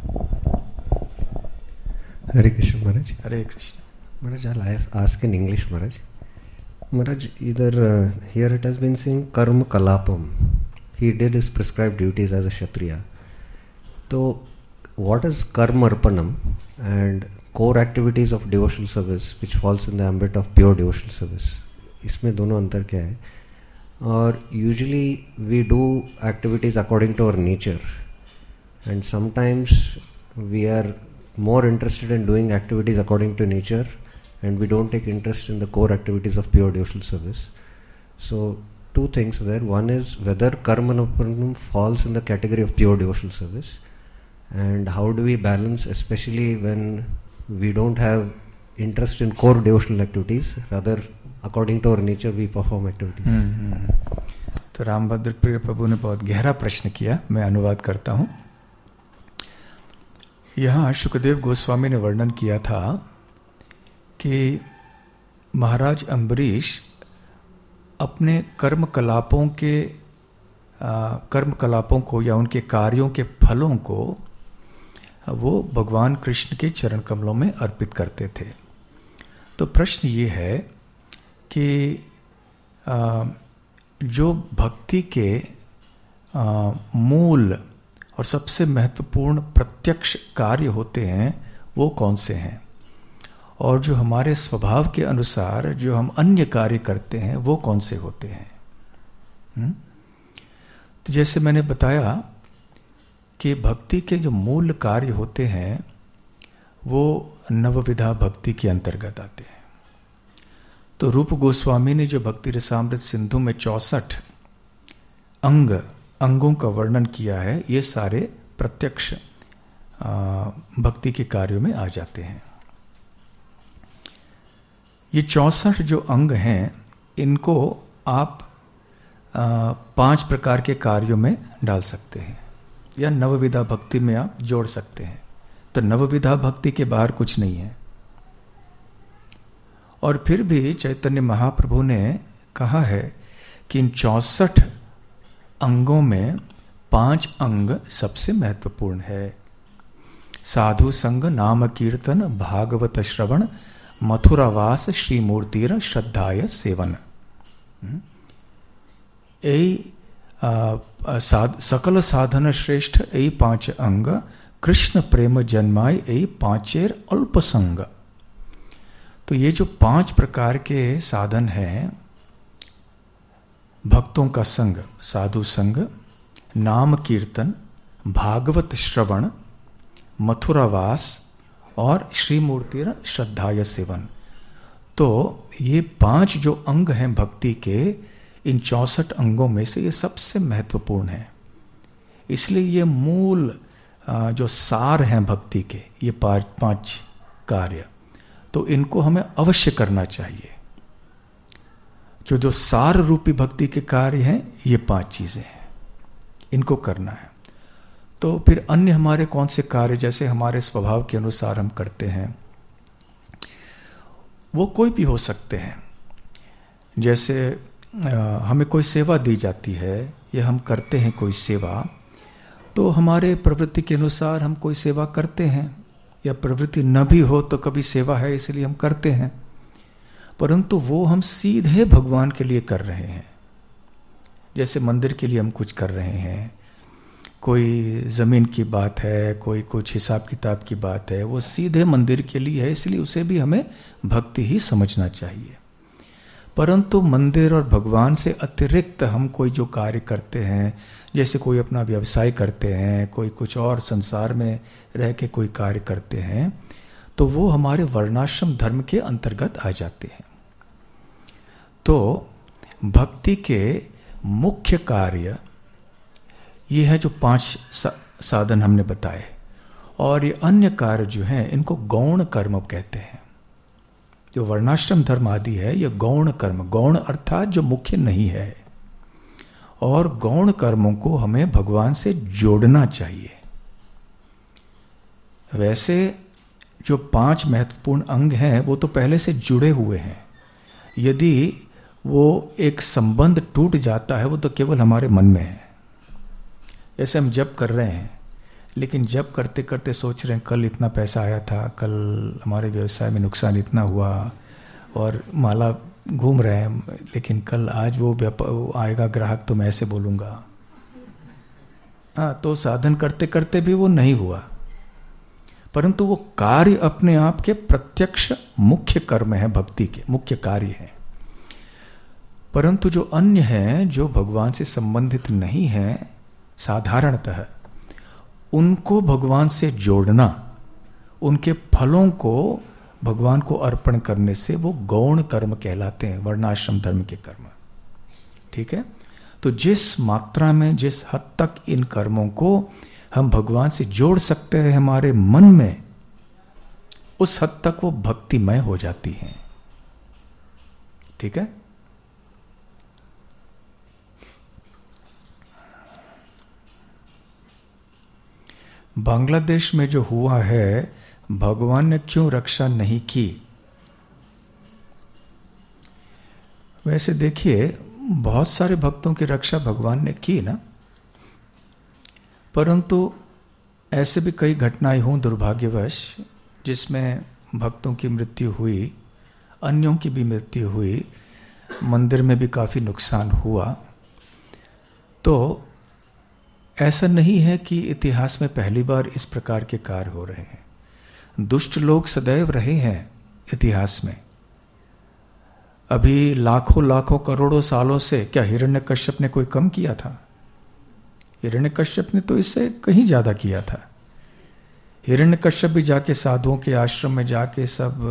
हरे कृष्ण महाराज। हरे कृष्ण महाराज, I'll ask in English, Maharaj. Maharaj, either uh, here it has been saying karma kalapam. He did his prescribed duties as a kshatriya. So, what is karma arpanam and core activities of devotional service, which falls in the ambit of pure devotional service? इसमें दोनों अंतर क्या है? और usually we do activities according to our nature, and sometimes we are more interested in doing activities according to nature, and we don't take interest in the core activities of pure devotional service. So two things there. One is whether karma arpanam falls in the category of pure devotional service, and how do we balance, especially when we don't have interest in core devotional activities, rather according to our nature we perform activities. hmm. तो रामभद्र प्रिय प्रभु ने बहुत गहरा प्रश्न किया, मैं अनुवाद करता हूँ। यहाँ शुकदेव गोस्वामी ने वर्णन किया था कि महाराज अम्बरीश अपने कर्म कलापों के आ, कर्म कलापों को या उनके कार्यों के फलों को वो भगवान कृष्ण के चरण कमलों में अर्पित करते थे। तो प्रश्न ये है कि आ, जो भक्ति के आ, मूल और सबसे महत्वपूर्ण प्रत्यक्ष कार्य होते हैं वो कौन से हैं, और जो हमारे स्वभाव के अनुसार जो हम अन्य कार्य करते हैं वो कौन से होते हैं। हुँ? तो जैसे मैंने बताया कि भक्ति के जो मूल कार्य होते हैं वो नवविधा भक्ति के अंतर्गत आते हैं। तो रूप गोस्वामी ने जो भक्ति रसामृत सिंधु में चौसठ अंग अंगों का वर्णन किया है, ये सारे प्रत्यक्ष भक्ति के कार्यों में आ जाते हैं। ये चौसठ जो अंग हैं इनको आप आ, पांच प्रकार के कार्यों में डाल सकते हैं या नवविधा भक्ति में आप जोड़ सकते हैं। तो नवविधा भक्ति के बाहर कुछ नहीं है। और फिर भी चैतन्य महाप्रभु ने कहा है कि इन चौसठ अंगों में पांच अंग सबसे महत्वपूर्ण है। साधु संग, नाम कीर्तन, भागवत श्रवण, मथुरावास, श्रीमूर्तिर श्रद्धाय सेवन। यही साध, सकल साधन श्रेष्ठ यही पांच अंग, कृष्ण प्रेम जन्माय यही पांचेर अल्प संग। तो ये जो पांच प्रकार के साधन हैं, भक्तों का संग, साधु संग, नाम कीर्तन, भागवत श्रवण, मथुरावास और श्रीमूर्ति श्रद्धाय सेवन, तो ये पांच जो अंग हैं भक्ति के, इन चौसठ अंगों में से ये सबसे महत्वपूर्ण है। इसलिए ये मूल जो सार हैं भक्ति के, ये पांच पांच कार्य, तो इनको हमें अवश्य करना चाहिए। जो जो सार रूपी भक्ति के कार्य हैं, ये पांच चीजें हैं, इनको करना है। तो फिर अन्य हमारे कौन से कार्य जैसे हमारे स्वभाव के अनुसार हम करते हैं, वो कोई भी हो सकते हैं। जैसे आ, हमें कोई सेवा दी जाती है या हम करते हैं कोई सेवा, तो हमारे प्रवृत्ति के अनुसार हम कोई सेवा करते हैं, या प्रवृत्ति न भी हो तो कभी सेवा है इसलिए हम करते हैं, परंतु वो हम सीधे भगवान के लिए कर रहे हैं। जैसे मंदिर के लिए हम कुछ कर रहे हैं, कोई ज़मीन की बात है, कोई कुछ हिसाब किताब की बात है, वो सीधे मंदिर के लिए है, इसलिए उसे भी हमें भक्ति ही समझना चाहिए। परंतु मंदिर और भगवान से अतिरिक्त हम कोई जो कार्य करते हैं, जैसे कोई अपना व्यवसाय करते हैं, कोई कुछ और संसार में रह के कोई कार्य करते हैं, तो वो हमारे वर्णाश्रम धर्म के अंतर्गत आ जाते हैं। तो भक्ति के मुख्य कार्य ये है जो पांच सा, साधन हमने बताए, और ये अन्य कार्य जो हैं इनको गौण कर्म कहते हैं। जो वर्णाश्रम धर्म आदि है ये गौण कर्म, गौण अर्थात जो मुख्य नहीं है, और गौण कर्मों को हमें भगवान से जोड़ना चाहिए। वैसे जो पांच महत्वपूर्ण अंग हैं वो तो पहले से जुड़े हुए हैं, यदि वो एक संबंध टूट जाता है वो तो केवल हमारे मन में है। जैसे हम जप कर रहे हैं, लेकिन जप करते करते सोच रहे हैं कल इतना पैसा आया था, कल हमारे व्यवसाय में नुकसान इतना हुआ, और माला घूम रहे हैं, लेकिन कल आज वो व्यापार आएगा ग्राहक तो मैं ऐसे बोलूँगा। हाँ, तो साधन करते करते भी वो नहीं हुआ, परंतु वो कार्य अपने आप के प्रत्यक्ष मुख्य कर्म है, भक्ति के मुख्य कार्य है। परंतु जो अन्य हैं, जो भगवान से संबंधित नहीं हैं, साधारणतः उनको भगवान से जोड़ना, उनके फलों को भगवान को अर्पण करने से वो गौण कर्म कहलाते हैं, वर्णाश्रम धर्म के कर्म। ठीक है, तो जिस मात्रा में, जिस हद तक इन कर्मों को हम भगवान से जोड़ सकते हैं हमारे मन में, उस हद तक वो भक्तिमय हो जाती हैं। ठीक है, बांग्लादेश में जो हुआ है, भगवान ने क्यों रक्षा नहीं की? वैसे देखिए, बहुत सारे भक्तों की रक्षा भगवान ने की ना, परंतु ऐसे भी कई घटनाएं हों दुर्भाग्यवश जिसमें भक्तों की मृत्यु हुई, अन्यों की भी मृत्यु हुई, मंदिर में भी काफी नुकसान हुआ। तो ऐसा नहीं है कि इतिहास में पहली बार इस प्रकार के कार्य हो रहे हैं। दुष्ट लोग सदैव रहे हैं इतिहास में। अभी लाखों लाखों करोड़ों सालों से क्या हिरण्यकश्यप ने कोई कम किया था? हिरण्यकश्यप ने तो इससे कहीं ज्यादा किया था। हिरण्यकश्यप भी जाके साधुओं के आश्रम में जाके सब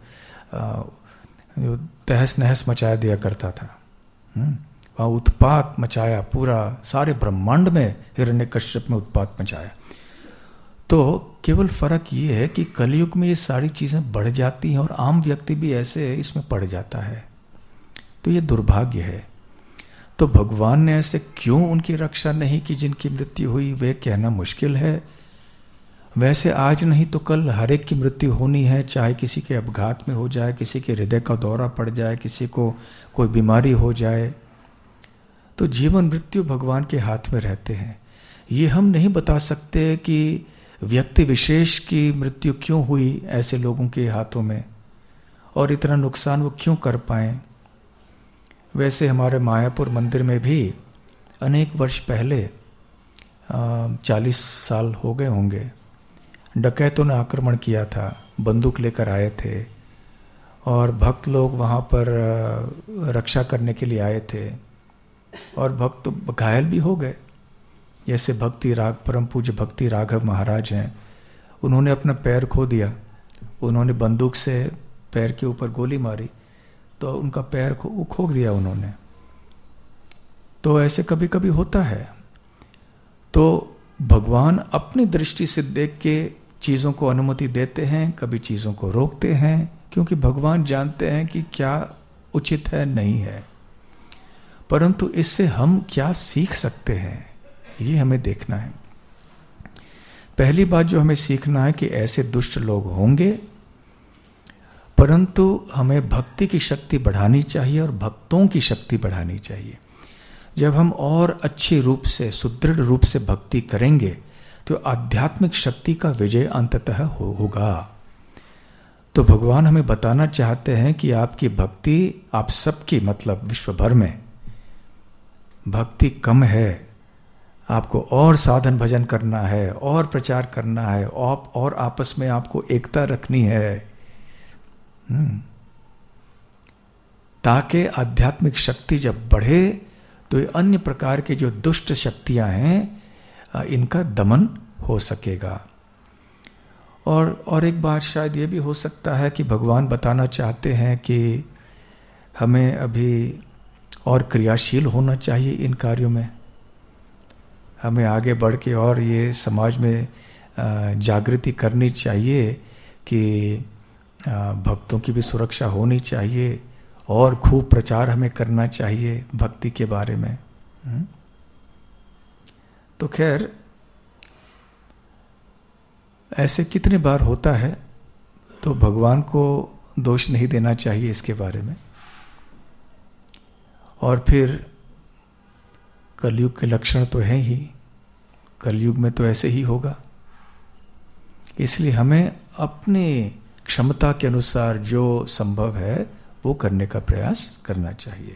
जो तहस नहस मचाया दिया करता था, वहाँ उत्पात मचाया, पूरा सारे ब्रह्मांड में हिरण्यकश्यप में उत्पात मचाया। तो केवल फर्क ये है कि कलयुग में ये सारी चीजें बढ़ जाती हैं और आम व्यक्ति भी ऐसे इसमें पड़ जाता है, तो ये दुर्भाग्य है। तो भगवान ने ऐसे क्यों उनकी रक्षा नहीं की जिनकी मृत्यु हुई, वे कहना मुश्किल है। वैसे आज नहीं तो कल हर एक की मृत्यु होनी है, चाहे किसी के अपघात में हो जाए, किसी के हृदय का दौरा पड़ जाए, किसी को कोई बीमारी हो जाए। तो जीवन मृत्यु भगवान के हाथ में रहते हैं। ये हम नहीं बता सकते कि व्यक्ति विशेष की मृत्यु क्यों हुई ऐसे लोगों के हाथों में और इतना नुकसान वो क्यों कर पाए। वैसे हमारे मायापुर मंदिर में भी अनेक वर्ष पहले, चालीस साल हो गए होंगे, डकैतों ने आक्रमण किया था, बंदूक लेकर आए थे और भक्त लोग वहाँ पर रक्षा करने के लिए आए थे और भक्त घायल भी हो गए। जैसे भक्ति राग परम पूज्य भक्ति राघव महाराज हैं, उन्होंने अपना पैर खो दिया, उन्होंने बंदूक से पैर के ऊपर गोली मारी तो उनका पैर खो खो दिया उन्होंने। तो ऐसे कभी कभी होता है। तो भगवान अपनी दृष्टि से देख के चीज़ों को अनुमति देते हैं, कभी चीज़ों को रोकते हैं, क्योंकि भगवान जानते हैं कि क्या उचित है नहीं है। परंतु इससे हम क्या सीख सकते हैं ये हमें देखना है। पहली बात जो हमें सीखना है कि ऐसे दुष्ट लोग होंगे, परंतु हमें भक्ति की शक्ति बढ़ानी चाहिए और भक्तों की शक्ति बढ़ानी चाहिए। जब हम और अच्छे रूप से, सुदृढ़ रूप से भक्ति करेंगे तो आध्यात्मिक शक्ति का विजय अंततः हो, होगा। तो भगवान हमें बताना चाहते हैं कि आपकी भक्ति, आप सबकी मतलब विश्व भर में भक्ति कम है, आपको और साधन भजन करना है, और प्रचार करना है, और, और आपस में आपको एकता रखनी है, ताकि आध्यात्मिक शक्ति जब बढ़े तो ये अन्य प्रकार के जो दुष्ट शक्तियां हैं इनका दमन हो सकेगा। और और एक बात शायद ये भी हो सकता है कि भगवान बताना चाहते हैं कि हमें अभी और क्रियाशील होना चाहिए इन कार्यों में, हमें आगे बढ़ के और ये समाज में जागृति करनी चाहिए कि भक्तों की भी सुरक्षा होनी चाहिए और खूब प्रचार हमें करना चाहिए भक्ति के बारे में। तो खैर ऐसे कितने बार होता है, तो भगवान को दोष नहीं देना चाहिए इसके बारे में। और फिर कलयुग के लक्षण तो हैं ही, कलयुग में तो ऐसे ही होगा। इसलिए हमें अपने क्षमता के अनुसार जो संभव है वो करने का प्रयास करना चाहिए।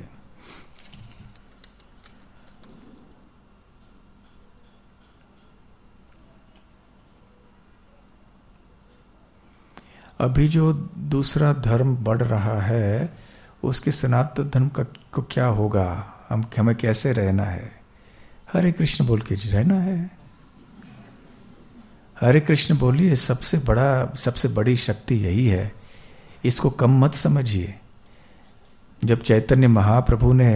अभी जो दूसरा धर्म बढ़ रहा है उसके सनातन धर्म का को क्या होगा, हम हमें कैसे रहना है? हरे कृष्ण बोल के रहना है। हरे कृष्ण बोलिए, सबसे बड़ा सबसे बड़ी शक्ति यही है, इसको कम मत समझिए। जब चैतन्य महाप्रभु ने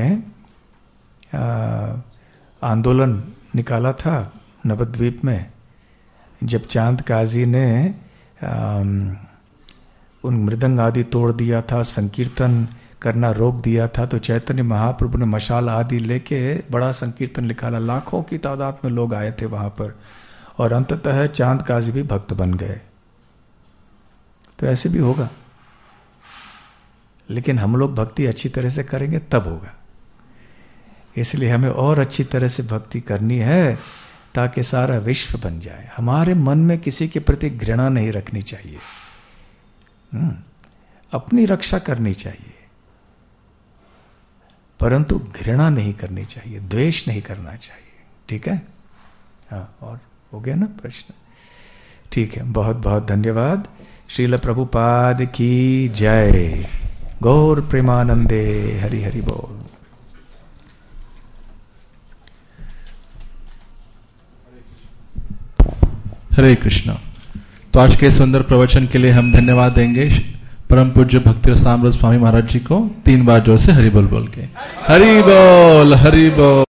आंदोलन निकाला था नवद्वीप में, जब चांद काजी ने आ, उन मृदंग आदि तोड़ दिया था, संकीर्तन करना रोक दिया था, तो चैतन्य महाप्रभु ने मशाल आदि लेके बड़ा संकीर्तन निकाला। लाखों की तादाद में लोग आए थे वहां पर और अंततः चांद काजी भी भक्त बन गए। तो ऐसे भी होगा, लेकिन हम लोग भक्ति अच्छी तरह से करेंगे तब होगा। इसलिए हमें और अच्छी तरह से भक्ति करनी है ताकि सारा विश्व बन जाए। हमारे मन में किसी के प्रति घृणा नहीं रखनी चाहिए, अपनी रक्षा करनी चाहिए, परंतु घृणा नहीं करनी चाहिए, द्वेष नहीं करना चाहिए। ठीक है? हाँ, और हो गया ना प्रश्न? ठीक है, बहुत बहुत धन्यवाद। श्रील प्रभुपाद की जय। गौर प्रेमानंदे हरि हरि बोल। हरे कृष्णा। तो आज के सुंदर प्रवचन के लिए हम धन्यवाद देंगे परम पूज्य भक्ति रसामृत स्वामी महाराज जी को। तीन बार जोर से हरि बोल बोल के। हरि बोल, हरि बोल।